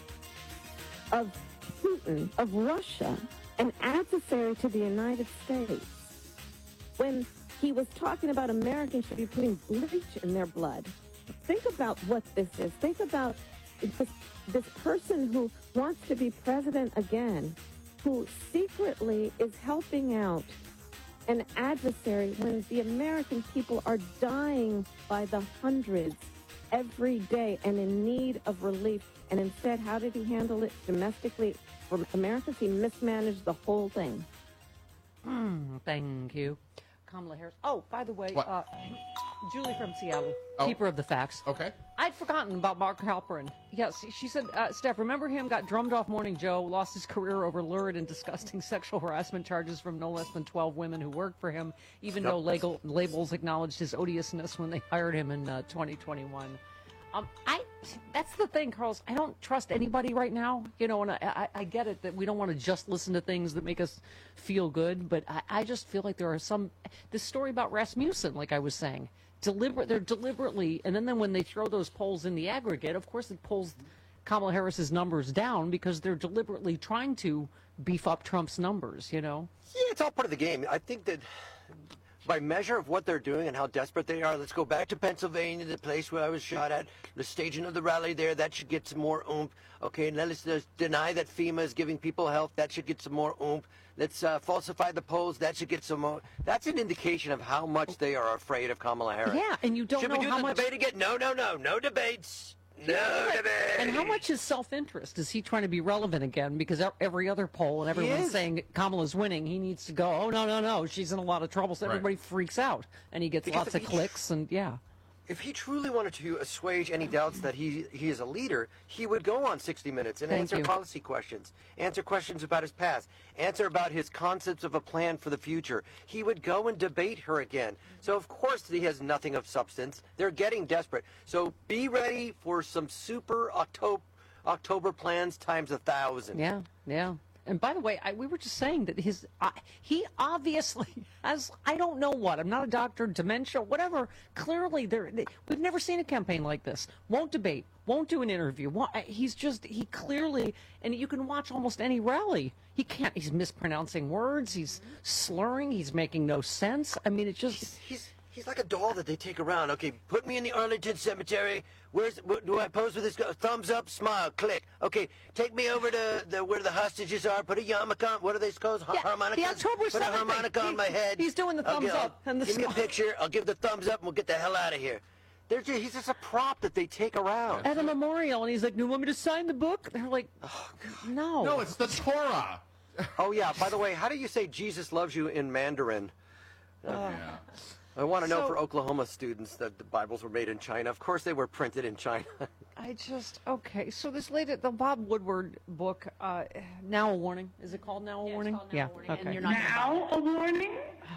of Putin, of Russia, an adversary to the United States, when he was talking about Americans should be putting bleach in their blood. Think about what this is. Think about this, this person who wants to be president again, who secretly is helping out an adversary when the American people are dying by the hundreds every day and in need of relief. And instead, how did he handle it domestically for Americans? He mismanaged the whole thing. Mm, thank you. Kamala Harris. Oh, by the way, What? uh, Julie from Seattle, Oh. keeper of the facts. Okay. I'd forgotten about Mark Halperin. Yes, she said, uh, Steph, remember him? Got drummed off Morning Joe, lost his career over lurid and disgusting sexual harassment charges from no less than twelve women who worked for him, even Yep. though legal, labels acknowledged his odiousness when they hired him in uh, twenty twenty-one. Um, I, that's the thing, Carlos. I don't trust anybody right now. You know, and I, I, I get it that we don't want to just listen to things that make us feel good, but I, I just feel like there are some, this story about Rasmussen, like I was saying, deliberate, they're deliberately, and then, then when they throw those polls in the aggregate, of course it pulls Kamala Harris's numbers down because they're deliberately trying to beef up Trump's numbers, you know? Yeah, it's all part of the game. I think that by measure of what they're doing and how desperate they are, let's go back to Pennsylvania, the place where I was shot at, the staging of the rally there, that should get some more oomph. Okay, and let's just deny that FEMA is giving people help, that should get some more oomph. Let's uh, falsify the polls, that should get some more. That's an indication of how much they are afraid of Kamala Harris. Yeah, and you don't should know we do how the much... debate again? No, no, no, no debates. No debate. And how much is self-interest? Is he trying to be relevant again? Because every other poll and everyone's is. saying Kamala's winning, he needs to go, oh, no, no, no, she's in a lot of trouble. So Right. everybody freaks out. And he gets Because lots if of he- clicks and, yeah. If he truly wanted to assuage any doubts that he he is a leader, he would go on sixty minutes and Thank answer you. policy questions, answer questions about his past, answer about his concepts of a plan for the future. He would go and debate her again. So of course he has nothing of substance. They're getting desperate. So be ready for some super October October plans times a thousand. Yeah, yeah. And by the way, I, we were just saying that his uh, he obviously has, I don't know what, I'm not a doctor, dementia, whatever. Clearly, there they, we've never seen a campaign like this. Won't debate, won't do an interview. Won't, he's just, he clearly, and you can watch almost any rally. He can't, he's mispronouncing words, he's slurring, he's making no sense. I mean, it just... He's he's like a doll that they take around. Okay, put me in the Arlington Cemetery. Where's wh- do I pose with this guy? Thumbs up, smile, click. Okay, take me over to the where the hostages are. Put a yarmulke on. What are they called? Har- Yeah, harmonica. the October Put a seventh harmonica thing. on my He- head. he's doing the thumbs Okay, I'll- up and the give me a smile. picture. I'll give the thumbs up, and we'll get the hell out of here. They're just, he's just a prop that they take around. At a memorial, and he's like, "You want me to sign the book?" They're like, oh, "No, No, it's the Torah. Oh yeah. By the way, how do you say Jesus loves you in Mandarin? Yeah. I want to know So- for Oklahoma students that the Bibles were made in China. Of course, they were printed in China. I just okay. So this latest, the Bob Woodward book, uh, "Now a Warning." Is it called "Now a Warning"? yeah. Okay. Now a warning?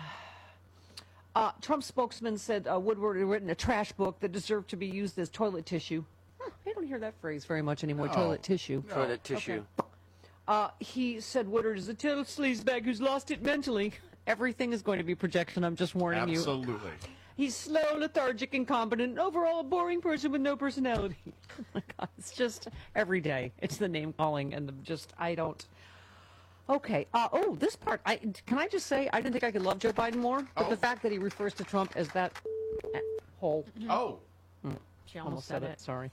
Uh, Trump spokesman said uh, Woodward had written a trash book that deserved to be used as toilet tissue. Huh, I don't hear that phrase very much anymore. No. Toilet tissue. No. Toilet tissue. Okay. Uh, he said Woodward is a total sleazebag who's lost it mentally. Everything is going to be projection. I'm just warning you. Absolutely. He's slow, lethargic, incompetent, and overall a boring person with no personality. Oh my God, it's just every day. It's the name calling and the just, I don't. Okay. Uh, oh, this part. I can I just say I didn't think I could love Joe Biden more, but Oh. the fact that he refers to Trump as that uh, hole. Oh. Mm, She almost said it. Sorry.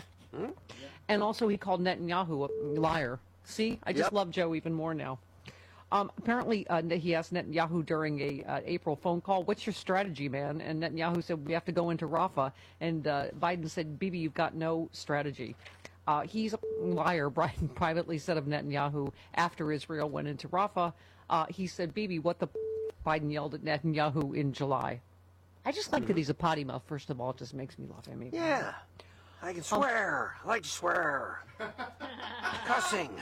And also, he called Netanyahu a liar. See, I just Yep. love Joe even more now. Um, apparently, uh, he asked Netanyahu during a uh, April phone call, "What's your strategy, man?" And Netanyahu said, "We have to go into Rafah." And uh, Biden said, "Bibi, you've got no strategy." Uh, he's a liar. Biden privately said of Netanyahu after Israel went into Rafah. Uh, he said, "Bibi, what the?" Biden yelled at Netanyahu in July. I just like that he's a potty mouth. First of all, it just makes me laugh. I mean, Yeah. I can swear. I like to swear. Cussing.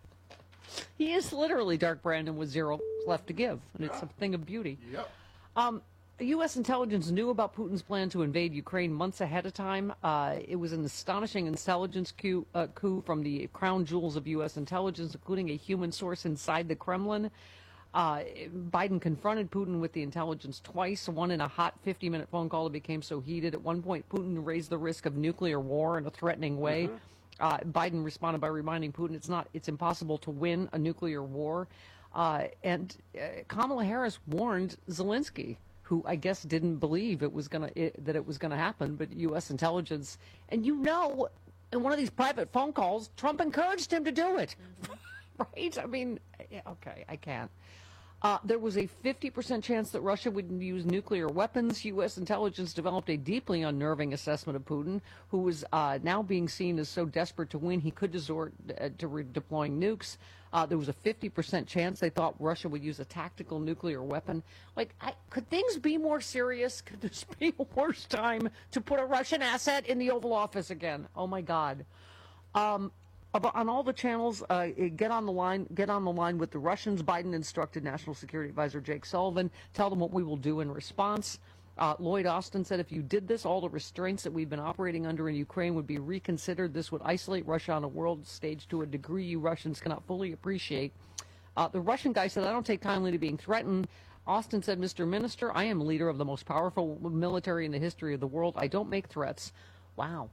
He is literally Dark Brandon with zero left to give, and it's a thing of beauty. Yep. Um, U S intelligence knew about Putin's plan to invade Ukraine months ahead of time. Uh, it was an astonishing intelligence coup, uh, coup from the crown jewels of U S intelligence, including a human source inside the Kremlin. Uh, Biden confronted Putin with the intelligence twice, one in a hot fifty-minute phone call that became so heated. At one point, Putin raised the risk of nuclear war in a threatening way. Mm-hmm. Uh, Biden responded by reminding Putin it's not, it's impossible to win a nuclear war. Uh, and uh, Kamala Harris warned Zelensky, who I guess didn't believe it was gonna it, that it was gonna happen, but U S intelligence, and you know, in one of these private phone calls, Trump encouraged him to do it. Mm-hmm. Right? I mean, yeah, okay, I can't. Uh, there was a fifty percent chance that Russia would use nuclear weapons. U S intelligence developed a deeply unnerving assessment of Putin, who was uh, now being seen as so desperate to win he could resort uh, to redeploying nukes. Uh, there was a fifty percent chance they thought Russia would use a tactical nuclear weapon. Like, I, could things be more serious? Could this be a worse time to put a Russian asset in the Oval Office again? Oh, my God. Um, on all the channels, uh, get on the line. Get on the line with the Russians. Biden instructed National Security Advisor Jake Sullivan, tell them what we will do in response. Uh, Lloyd Austin said if you did this, all the restraints that we've been operating under in Ukraine would be reconsidered. This would isolate Russia on a world stage to a degree you Russians cannot fully appreciate. Uh, the Russian guy said, I don't take kindly to being threatened. Austin said, Mister Minister, I am leader of the most powerful military in the history of the world. I don't make threats. Wow.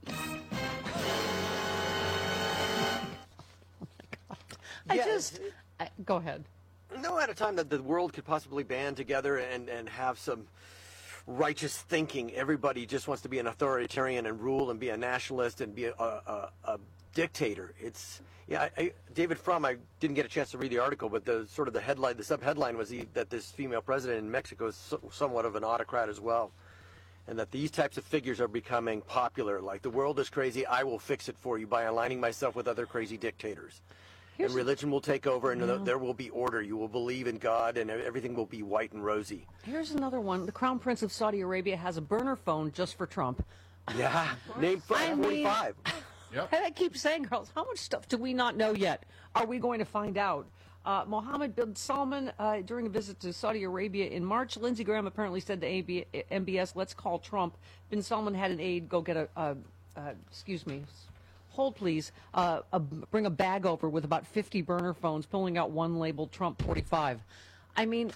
I yeah, just, I, go ahead. No, at a time that the world could possibly band together and, and have some righteous thinking, everybody just wants to be an authoritarian and rule and be a nationalist and be a, a, a dictator. It's, yeah, I, I, David Frum, I didn't get a chance to read the article, but the sort of the headline, the sub-headline was he, that this female president in Mexico is so, somewhat of an autocrat as well. And that these types of figures are becoming popular. Like, the world is crazy, I will fix it for you by aligning myself with other crazy dictators. Here's and religion will take over, and yeah. there will be order. You will believe in God, and everything will be white and rosy. Here's another one. The Crown Prince of Saudi Arabia has a burner phone just for Trump. Yeah, named forty-five. Yep. I keep saying, girls, how much stuff do we not know yet? Are we going to find out? Uh, Mohammed bin Salman, uh, during a visit to Saudi Arabia in March, Lindsey Graham apparently said to M B S, let's call Trump. Bin Salman had an aide go get a, a, a excuse me, hold please, uh, a, bring a bag over with about fifty burner phones, pulling out one labeled Trump forty-five. I mean,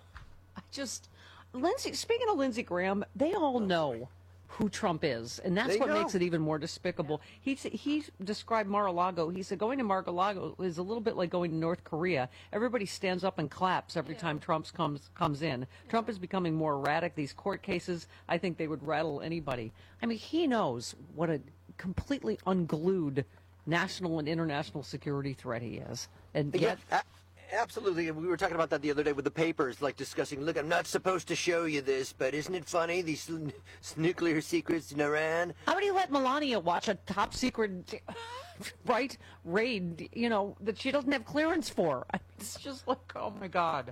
I just, Lindsey, speaking of Lindsey Graham, they all know who Trump is, and that's what makes it even more despicable. He he described Mar-a-Lago. He said going to Mar-a-Lago is a little bit like going to North Korea. Everybody stands up and claps every time Trump comes comes in. Trump is becoming more erratic. These court cases, I think they would rattle anybody. I mean, he knows what a completely unglued national and international security threat he is, and yet. Yeah. Absolutely, and we were talking about that the other day with the papers, like discussing, look, I'm not supposed to show you this, but isn't it funny, these n- nuclear secrets in Iran? How about you let Melania watch a top secret, right, raid, you know, that she doesn't have clearance for? It's just like, oh my God.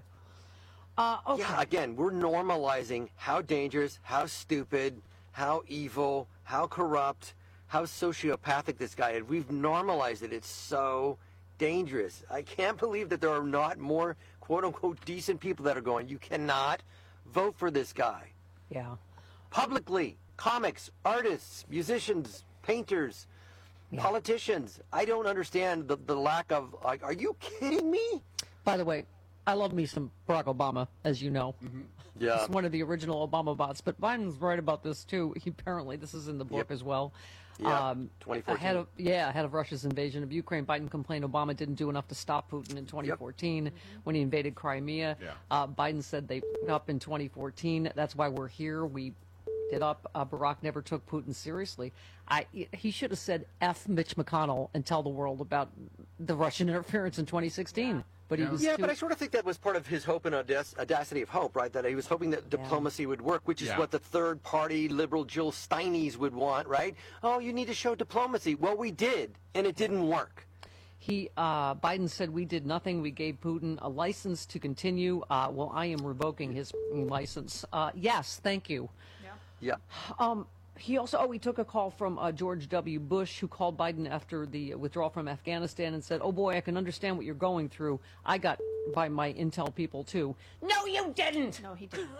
Uh, okay. Yeah, again, we're normalizing how dangerous, how stupid, how evil, how corrupt, how sociopathic this guy is. We've normalized it. It's so dangerous. I can't believe that there are not more quote-unquote decent people that are going, you cannot vote for this guy. Yeah. Publicly, comics, artists, musicians, painters, yeah. politicians. I don't understand the, the lack of, like, are you kidding me? By the way, I love me some Barack Obama, as you know. Mm-hmm. Yeah. He's one of the original Obama bots, but Biden's right about this too. He apparently, this is in the book yep. as well. Yeah, um, twenty fourteen. Ahead of, yeah, ahead of Russia's invasion of Ukraine, Biden complained Obama didn't do enough to stop Putin in twenty fourteen yep. when he invaded Crimea. Yeah. Uh, Biden said they put up in twenty fourteen. That's why we're here. We did up. Uh, Barack never took Putin seriously. I, he should have said F Mitch McConnell and tell the world about the Russian interference in twenty sixteen. Yeah. But he yeah, was yeah too... but I sort of think that was part of his hope and audac- audacity of hope, right? That he was hoping that diplomacy yeah. would work, which is yeah. what the third-party liberal Jill Steinies would want, right? Oh, you need to show diplomacy. Well, we did, and it didn't work. He, uh, Biden said we did nothing. We gave Putin a license to continue. Uh, well, I am revoking his license. Uh, yes, thank you. Yeah. Yeah. Um, He also, oh, he took a call from uh, George W. Bush, who called Biden after the withdrawal from Afghanistan and said, oh, boy, I can understand what you're going through. I got by my intel people, too. No, you didn't. No, he didn't.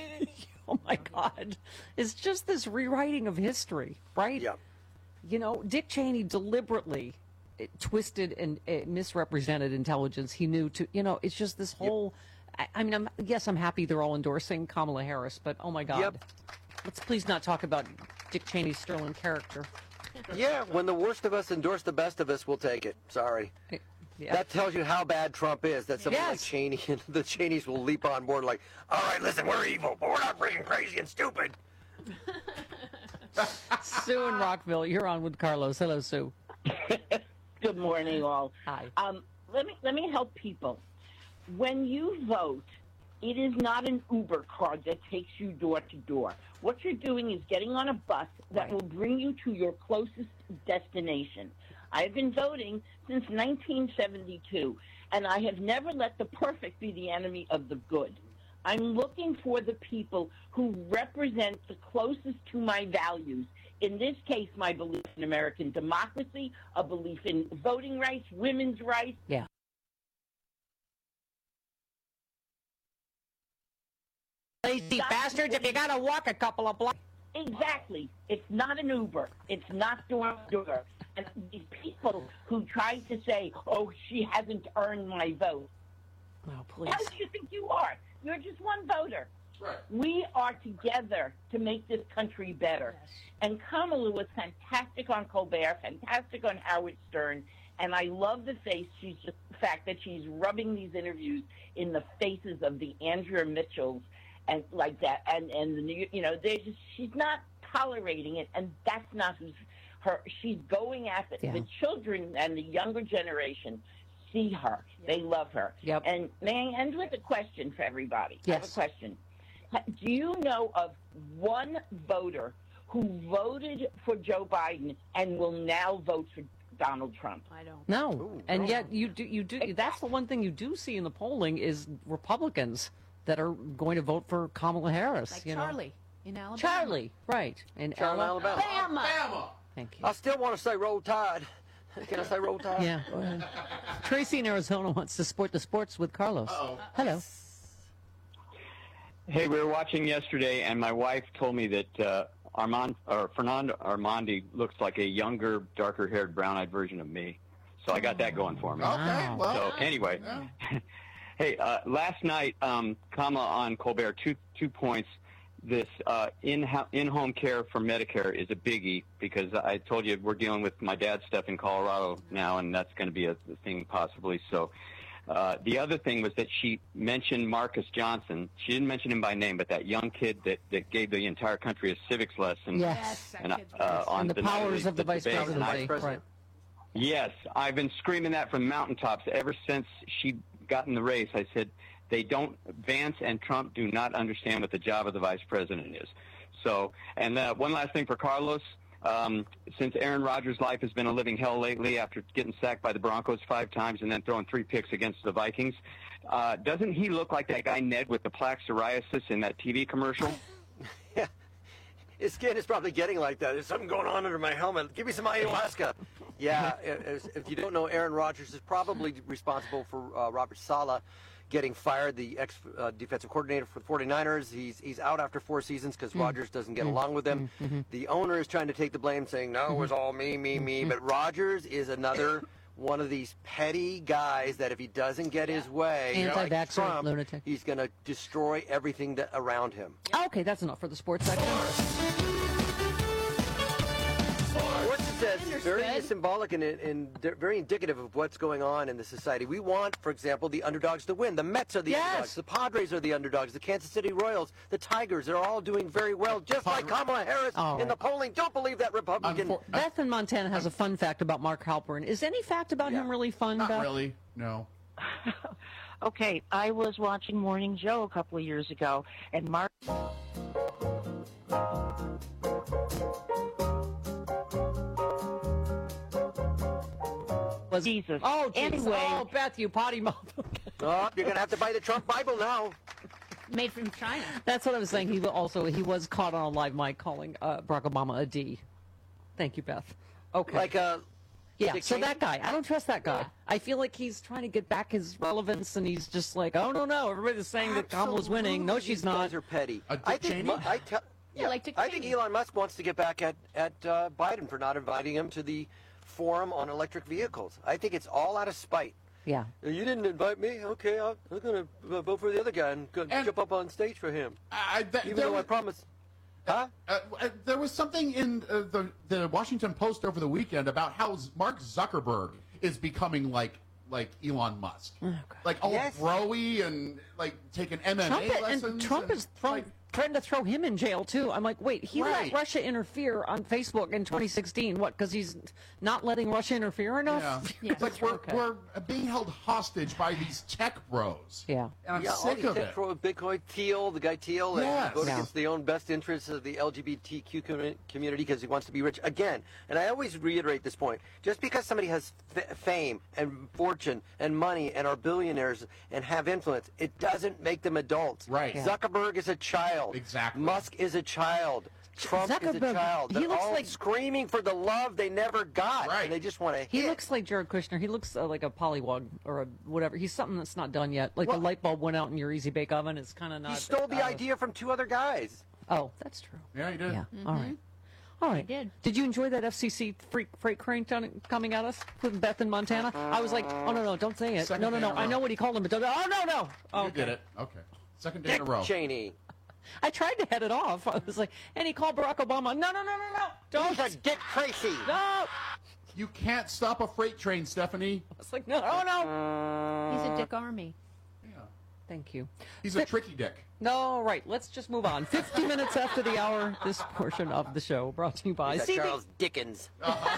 Oh, my God. It's just this rewriting of history, right? Yeah. You know, Dick Cheney deliberately twisted and uh, misrepresented intelligence. He knew to, you know, it's just this whole... Yep. I, I mean, I'm, yes, I'm happy they're all endorsing Kamala Harris, but oh my God. Yep. Let's please not talk about Dick Cheney's sterling character. Yeah, when the worst of us endorse the best of us, we'll take it. Sorry. Yeah. That tells you how bad Trump is. That someone like Yes. Cheney and the Cheneys will leap on board like, all right, listen, we're evil, but we're not freaking crazy and stupid. Sue in Rockville, you're on with Carlos. Hello, Sue. Good morning, all. Hi. Um, let me let me help people. When you vote, it is not an Uber card that takes you door to door. What you're doing is getting on a bus that will bring you to your closest destination. I've been voting since nineteen seventy-two, and I have never let the perfect be the enemy of the good. I'm looking for the people who represent the closest to my values. In this case, my belief in American democracy, a belief in voting rights, women's rights. Yeah. Lazy bastards, if you got to walk a couple of blocks. Exactly. It's not an Uber. It's not door to door. And these people who try to say, oh, she hasn't earned my vote. Oh, please. How do you think you are? You're just one voter. Right. We are together to make this country better. Yes. And Kamala was fantastic on Colbert, fantastic on Howard Stern, and I love the face. She's just the fact that she's rubbing these interviews in the faces of the Andrea Mitchells and like that, and and the new, you know, they just she's not tolerating it, and that's not who's her. She's going after Yeah. the children and the younger generation. See her, they love her. Yep. And may I end with a question for everybody? I have Yes. a question. Do you know of one voter who voted for Joe Biden and will now vote for Donald Trump? I don't. No, Ooh, and no. yet you do. You do. That's the one thing you do see in the polling is Republicans that are going to vote for Kamala Harris. Like you know? Charlie in Alabama. Charlie, right? In Charlie, Alabama. Alabama. Thank you. I still want to say roll tide. Can I say roll tide? Yeah. Go ahead. Tracy in Arizona wants to support the sports with Carlos. Uh-oh. Hello. Hey, we were watching yesterday, and my wife told me that uh, Armand or Fernando Armandi looks like a younger, darker-haired, brown-eyed version of me. So I got that going for me. Okay, well. So anyway, Yeah. hey, uh, last night, um, Kamala on Colbert, two two points. This uh, in in home care for Medicare is a biggie because I told you we're dealing with my dad's stuff in Colorado now, and that's going to be a, a thing possibly. So. Uh, the other thing was that she mentioned Marcus Johnson. She didn't mention him by name, but that young kid that, that gave the entire country a civics lesson. Yes. And, uh, on And the night powers of the vice debate. And I- presidency. Right. Yes, I've been screaming that from mountaintops ever since she got in the race. I said, they don't, Vance and Trump do not understand what the job of the vice president is. So, and uh, one last thing for Carlos. Um, since Aaron Rodgers' life has been a living hell lately after getting sacked by the Broncos five times and then throwing three picks against the Vikings, uh, doesn't he look like that guy Ned with the plaque psoriasis in that T V commercial? Yeah. His skin is probably getting like that. There's something going on under my helmet. Give me some ayahuasca. Yeah, if if you don't know, Aaron Rodgers is probably responsible for uh, Robert Saleh getting fired, the ex-defensive uh, coordinator for the forty-niners. He's he's out after four seasons because Mm. Rodgers doesn't get Mm. along with them. Mm-hmm. The owner is trying to take the blame, saying, no, it was all me, me, me. But Rodgers is another one of these petty guys that if he doesn't get his way, like Anti-vaxxer, Trump, lunatic. he's going to destroy everything that around him. Okay, that's enough for the sports section. Sports is very good. symbolic and, and very indicative of what's going on in the society. We want, for example, the underdogs to win. The Mets are the Yes. underdogs. The Padres are the underdogs. The Kansas City Royals, the Tigers, they're all doing very well, just like Kamala Harris All in the right. polling. Don't believe that Republican. Unfor- Beth in Montana has a fun fact about Mark Halperin. Is any fact about him really fun, Not Beth? really. No. Okay, I was watching Morning Joe a couple of years ago, and Mark. Was Jesus. Oh, geez. Anyway. Oh, Beth, you potty mouth. Oh, you're going to have to buy the Trump Bible now. Made from China. That's what I was saying. He also he was caught on a live mic calling uh, Barack Obama a D. Thank you, Beth. Okay. Like uh, yeah. Dick So Cheney? that guy, I don't trust that guy. I feel like he's trying to get back his relevance, and he's just like, oh no, no, everybody's saying that Kamala's winning. No, Absolutely, she's these not. guys are petty. Uh, Dick I think. Cheney? Mu- I tell. Yeah, like Dick I think Cheney. Elon Musk wants to get back at at uh, Biden for not inviting him to the forum on electric vehicles. I think it's all out of spite. Yeah. You didn't invite me. Okay, I'll, I'm going to uh, vote for the other guy and, go, And- jump up on stage for him. I, that, Even there though I was- promised. Huh? Uh, uh, there was something in uh, the the Washington Post over the weekend about how Z- Mark Zuckerberg is becoming like like Elon Musk, like all Yes. broy and like taking M M A Trump, lessons. and Trump is throw, threatened to throw him in jail too. I'm like, wait, he Right. let Russia interfere on Facebook in twenty sixteen. What? Because he's not letting Russia interfere enough? Yeah. It's like we're, we're being held hostage by these tech bros. Yeah. And I'm yeah, all sick these of tech it. pro- Bitcoin, Teal, the guy Teal, Yes. and vote Yeah. against the own best interests of the L G B T Q commu- community because he wants to be rich. Again, and I always reiterate this point, just because somebody has f- fame and fortune and money and are billionaires and have influence, it doesn't make them adults. Right. Yeah. Zuckerberg is a child. Exactly. Musk is a child. Trump is a Zuckerberg, child. he They're looks all like- screaming for the love they never got. Right. And they just want to He looks like Jared Kushner. He looks uh, like a pollywog or a whatever. He's something that's not done yet. Like the light bulb went out in your Easy Bake Oven. It's kind of not. He stole the uh, idea from two other guys. Oh, that's true. Yeah, he did. Yeah. All right. All right. did. Did you enjoy that F C C freight, freight crane ton- coming at us with Beth in Montana? I was like, oh, no, no, don't say it. Second no, no, day no. in a I row. know what he called him, but don't. Oh, no, no. You Okay. did it. Okay. Second day in a row. Cheney. I tried to head it off. I was like, and he called Barack Obama. No, no, no, no, no. Don't. He's a Dick Tracy. No. You can't stop a freight train, Stephanie. I was like, no, oh, no. He's a Dick Army. Thank you. He's a tricky dick. No, right. Let's just move on. fifty minutes after the hour, this portion of the show brought to you by He's a C B. Charles Dickens.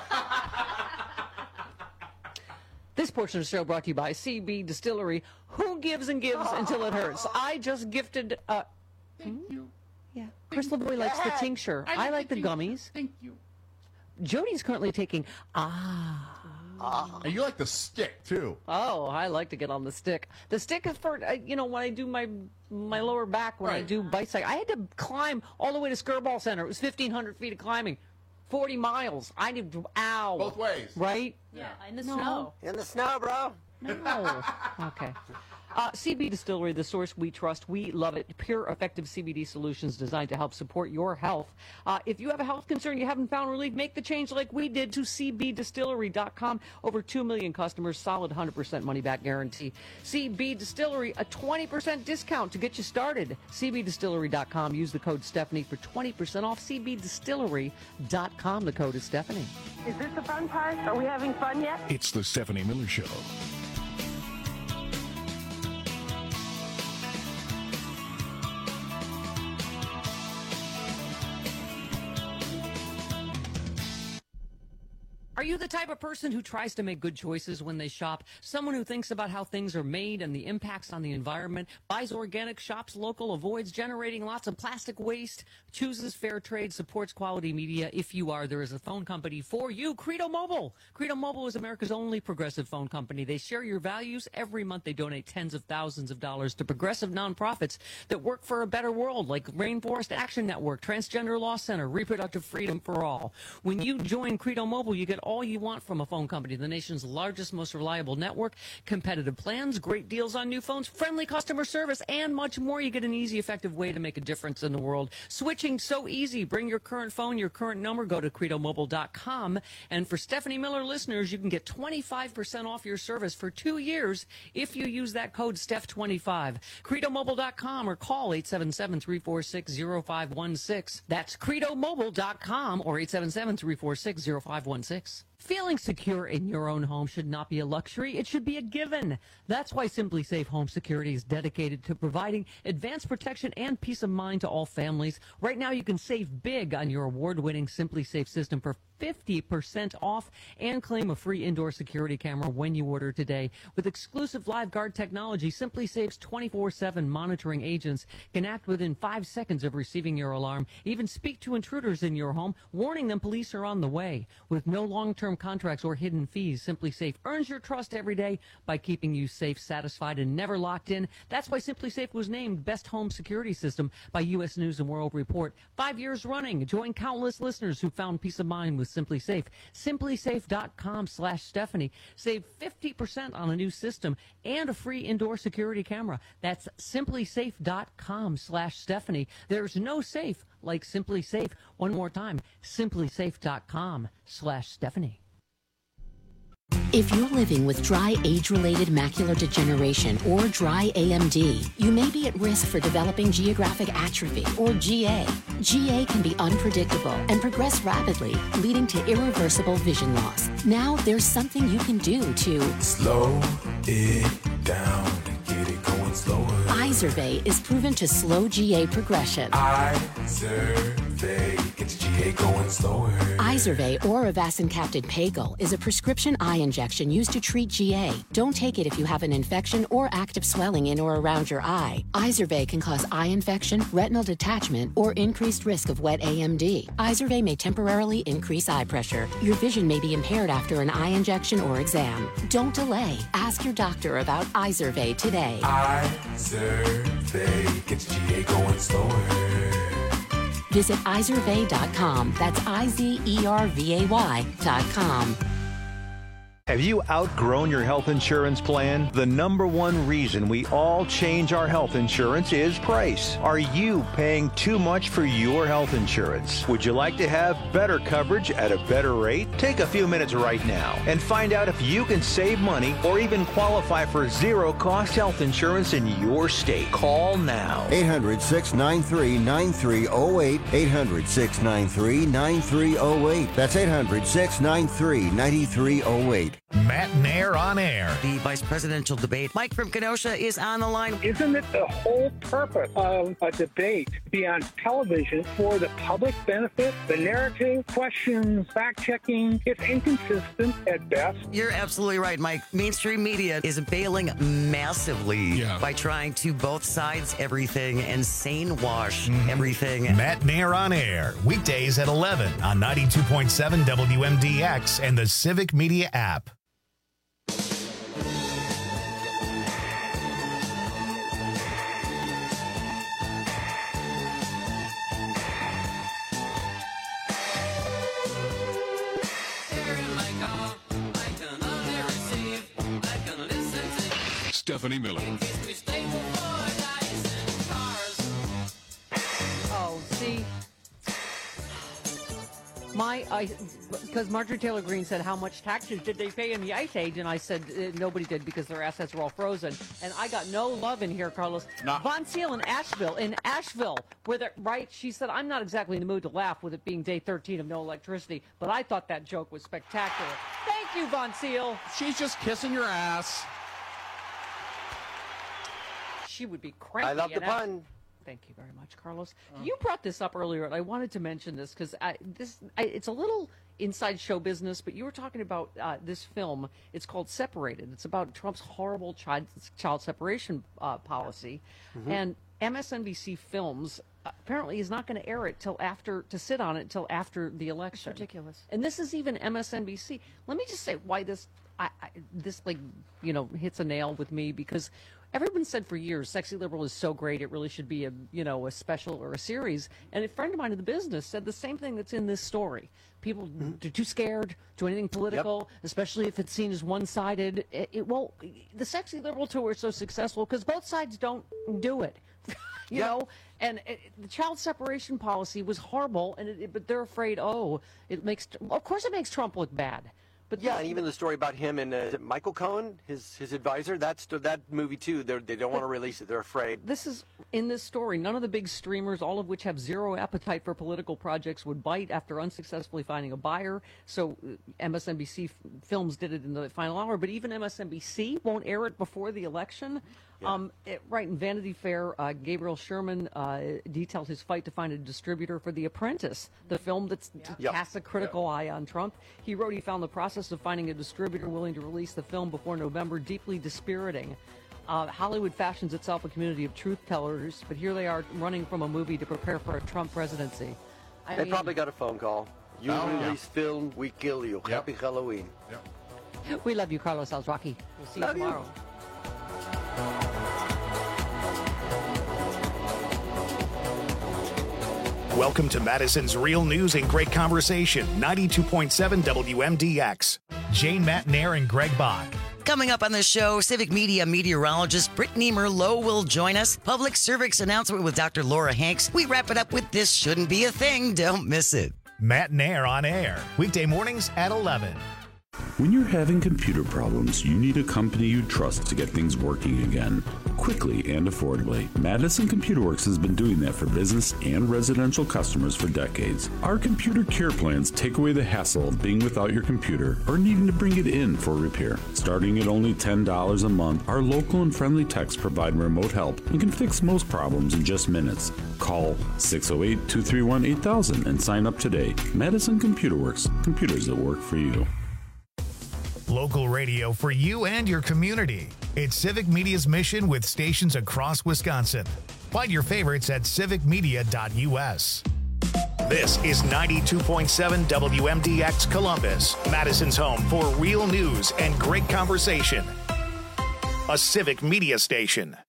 This portion of the show brought to you by C B Distillery. Who gives and gives until it hurts? I just gifted. Uh, Thank you. yeah, Chris LeBoy likes the tincture. I, like the gummies. Thank you. Jody's currently taking. Ah. And you like the stick too. Oh, I like to get on the stick. The stick is for uh, you know when I do my my lower back when I Right. do bicycle. I had to climb all the way to Skirball Center. It was fifteen hundred feet of climbing, forty miles. I need to. Ow. Both ways. Right? Yeah, in the No. snow. In the snow, bro. No. Okay. Uh, C B Distillery, the source we trust. We love it. Pure, effective C B D solutions designed to help support your health. Uh, if you have a health concern you haven't found relief, make the change like we did to C B distillery dot com. Over two million customers, solid one hundred percent money back guarantee. C B Distillery, a twenty percent discount to get you started. C B distillery dot com. Use the code Stephanie for twenty percent off. C B distillery dot com. The code is Stephanie. Is this the fun part? Are we having fun yet? It's the Stephanie Miller Show. Are you the type of person who tries to make good choices when they shop? Someone who thinks about how things are made and the impacts on the environment, buys organic, shops local, avoids generating lots of plastic waste, chooses fair trade, supports quality media? If you are, there is a phone company for you, Credo Mobile. Credo Mobile is America's only progressive phone company. They share your values. Every month they donate tens of thousands of dollars to progressive nonprofits that work for a better world, like Rainforest Action Network, Transgender Law Center, Reproductive Freedom for All. When you join Credo Mobile, you get all you want from a phone company, the nation's largest, most reliable network, competitive plans, great deals on new phones, friendly customer service, and much more. You get an easy, effective way to make a difference in the world. Switching so easy. Bring your current phone, your current number, go to credo mobile dot com. And for Stephanie Miller listeners, you can get twenty-five percent off your service for two years if you use that code Steph twenty-five. credo mobile dot com or call eight seven seven, three four six, zero five one six. That's credo mobile dot com or eight seven seven, three four six, zero five one six. Feeling secure in your own home should not be a luxury. It should be a given. That's why Simply Safe Home Security is dedicated to providing advanced protection and peace of mind to all families. Right now, you can save big on your award-winning Simply Safe system for fifty percent off and claim a free indoor security camera when you order today. With exclusive live guard technology, Simply Safe's twenty-four seven monitoring agents can act within five seconds of receiving your alarm, even speak to intruders in your home, warning them police are on the way. With no long-term contracts or hidden fees, Simply Safe earns your trust every day by keeping you safe, satisfied, and never locked in. That's why Simply Safe was named Best Home Security System by U S News and World Report. Five years running. Join countless listeners who found peace of mind with Simply Safe. simply safe dot com slash Stephanie. Save fifty percent on a new system and a free indoor security camera. That's simply safe dot com slash Stephanie. There's no safe like Simply Safe. One more time, simply safe dot com slash Stephanie. If you're living with dry age-related macular degeneration or dry A M D, you may be at risk for developing geographic atrophy or G A. G A can be unpredictable and progress rapidly, leading to irreversible vision loss. Now there's something you can do to slow it down and get it going slower. Izervay is proven to slow G A progression. Izervay gets G A going slower. Izervay or avacincaptad pagel is a prescription eye injection used to treat G A. Don't take it if you have an infection or active swelling in or around your eye. Izervay can cause eye infection, retinal detachment, or increased risk of wet A M D. Izervay may temporarily increase eye pressure. Your vision may be impaired after an eye injection or exam. Don't delay. Ask your doctor about Izervay today. Izervay gets G A going slower. Visit izervay dot com. That's I Z E R V A Y dot com. Have you outgrown your health insurance plan? The number one reason we all change our health insurance is price. Are you paying too much for your health insurance? Would you like to have better coverage at a better rate? Take a few minutes right now and find out if you can save money or even qualify for zero-cost health insurance in your state. Call now. eight hundred, six nine three, nine three zero eight. eight hundred, six nine three, nine three zero eight. That's eight hundred, six nine three, nine three zero eight. Matt Nair on air. The vice presidential debate. Mike from Kenosha is on the line. Isn't it the whole purpose of a debate to be on television for the public benefit? The narrative, questions, fact-checking, it's inconsistent at best. You're absolutely right, Mike. Mainstream media is bailing massively Yeah. by trying to both sides everything and sane wash Mm-hmm. everything. Matt Nair on air. Weekdays at eleven on ninety-two point seven W M D X and the Civic Media app. Stephanie Miller. Oh, see, my, I, because Marjorie Taylor Greene said, how much taxes did they pay in the Ice Age? And I said, uh, nobody did because their assets were all frozen. And I got no love in here, Carlos. Nah. Von Seal in Asheville, in Asheville, where they're, right, she said, I'm not exactly in the mood to laugh with it being day thirteen of no electricity, but I thought that joke was spectacular. Thank you, Von Seal. She's just kissing your ass. She would be cranky. I love the and I- pun. Thank you very much, Carlos. You brought this up earlier, and I wanted to mention this because this I, it's a little inside show business. But you were talking about uh, this film. It's called Separated. It's about Trump's horrible child child separation uh, policy, Mhm. and M S N B C Films uh, apparently is not going to air it till after to sit on it till after the election. It's ridiculous. And this is even M S N B C. Let me just say why this I, I this like you know hits a nail with me because. Everyone said for years, Sexy Liberal is so great, it really should be a, you know, a special or a series. And a friend of mine in the business said the same thing that's in this story. People Mm-hmm. are too scared to do anything political, especially if it's seen as one-sided. It, it won't. The Sexy Liberal tour is so successful because both sides don't do it. You know, and it, the child separation policy was horrible, and it, it, but they're afraid. Oh, it makes. Of course, it makes Trump look bad. But Yeah, this- and even the story about him and uh, is it Michael Cohen, his his advisor, that's that movie too. They're, they don't want to release it. They're afraid. This is in this story. None of the big streamers, all of which have zero appetite for political projects, would bite after unsuccessfully finding a buyer. So uh, M S N B C f- Films did it in the final hour, but even M S N B C won't air it before the election. Um, it, right in Vanity Fair, uh, Gabriel Sherman uh, detailed his fight to find a distributor for The Apprentice, the film that's Yep. casts a critical eye on Trump. He wrote he found the process of finding a distributor willing to release the film before November deeply dispiriting. Uh, Hollywood fashions itself a community of truth tellers, but here they are running from a movie to prepare for a Trump presidency. I They mean, probably got a phone call. You Oh, yeah. release film, we kill you. Happy Halloween. we love you, Carlos Alzraki. We'll see Love you you. tomorrow. Welcome to Madison's Real News and Great Conversation, ninety-two point seven W M D X. Jane Matt Nair and Greg Bach. Coming up on the show, Civic Media meteorologist Brittany Merlot will join us. Public service announcement with Doctor Laura Hanks. We wrap it up with This Shouldn't Be a Thing. Don't miss it. Matt Nair on air, weekday mornings at eleven. When you're having computer problems, you need a company you trust to get things working again, quickly and affordably. Madison Computer Works has been doing that for business and residential customers for decades. Our computer care plans take away the hassle of being without your computer or needing to bring it in for repair. Starting at only ten dollars a month, our local and friendly techs provide remote help and can fix most problems in just minutes. Call six oh eight, two three one, eight thousand and sign up today. Madison Computer Works, computers that work for you. Local radio for you and your community. It's Civic Media's mission with stations across Wisconsin. Find your favorites at civic media dot u s. This is ninety-two point seven W M D X Columbus, Madison's home for real news and great conversation. A Civic Media station.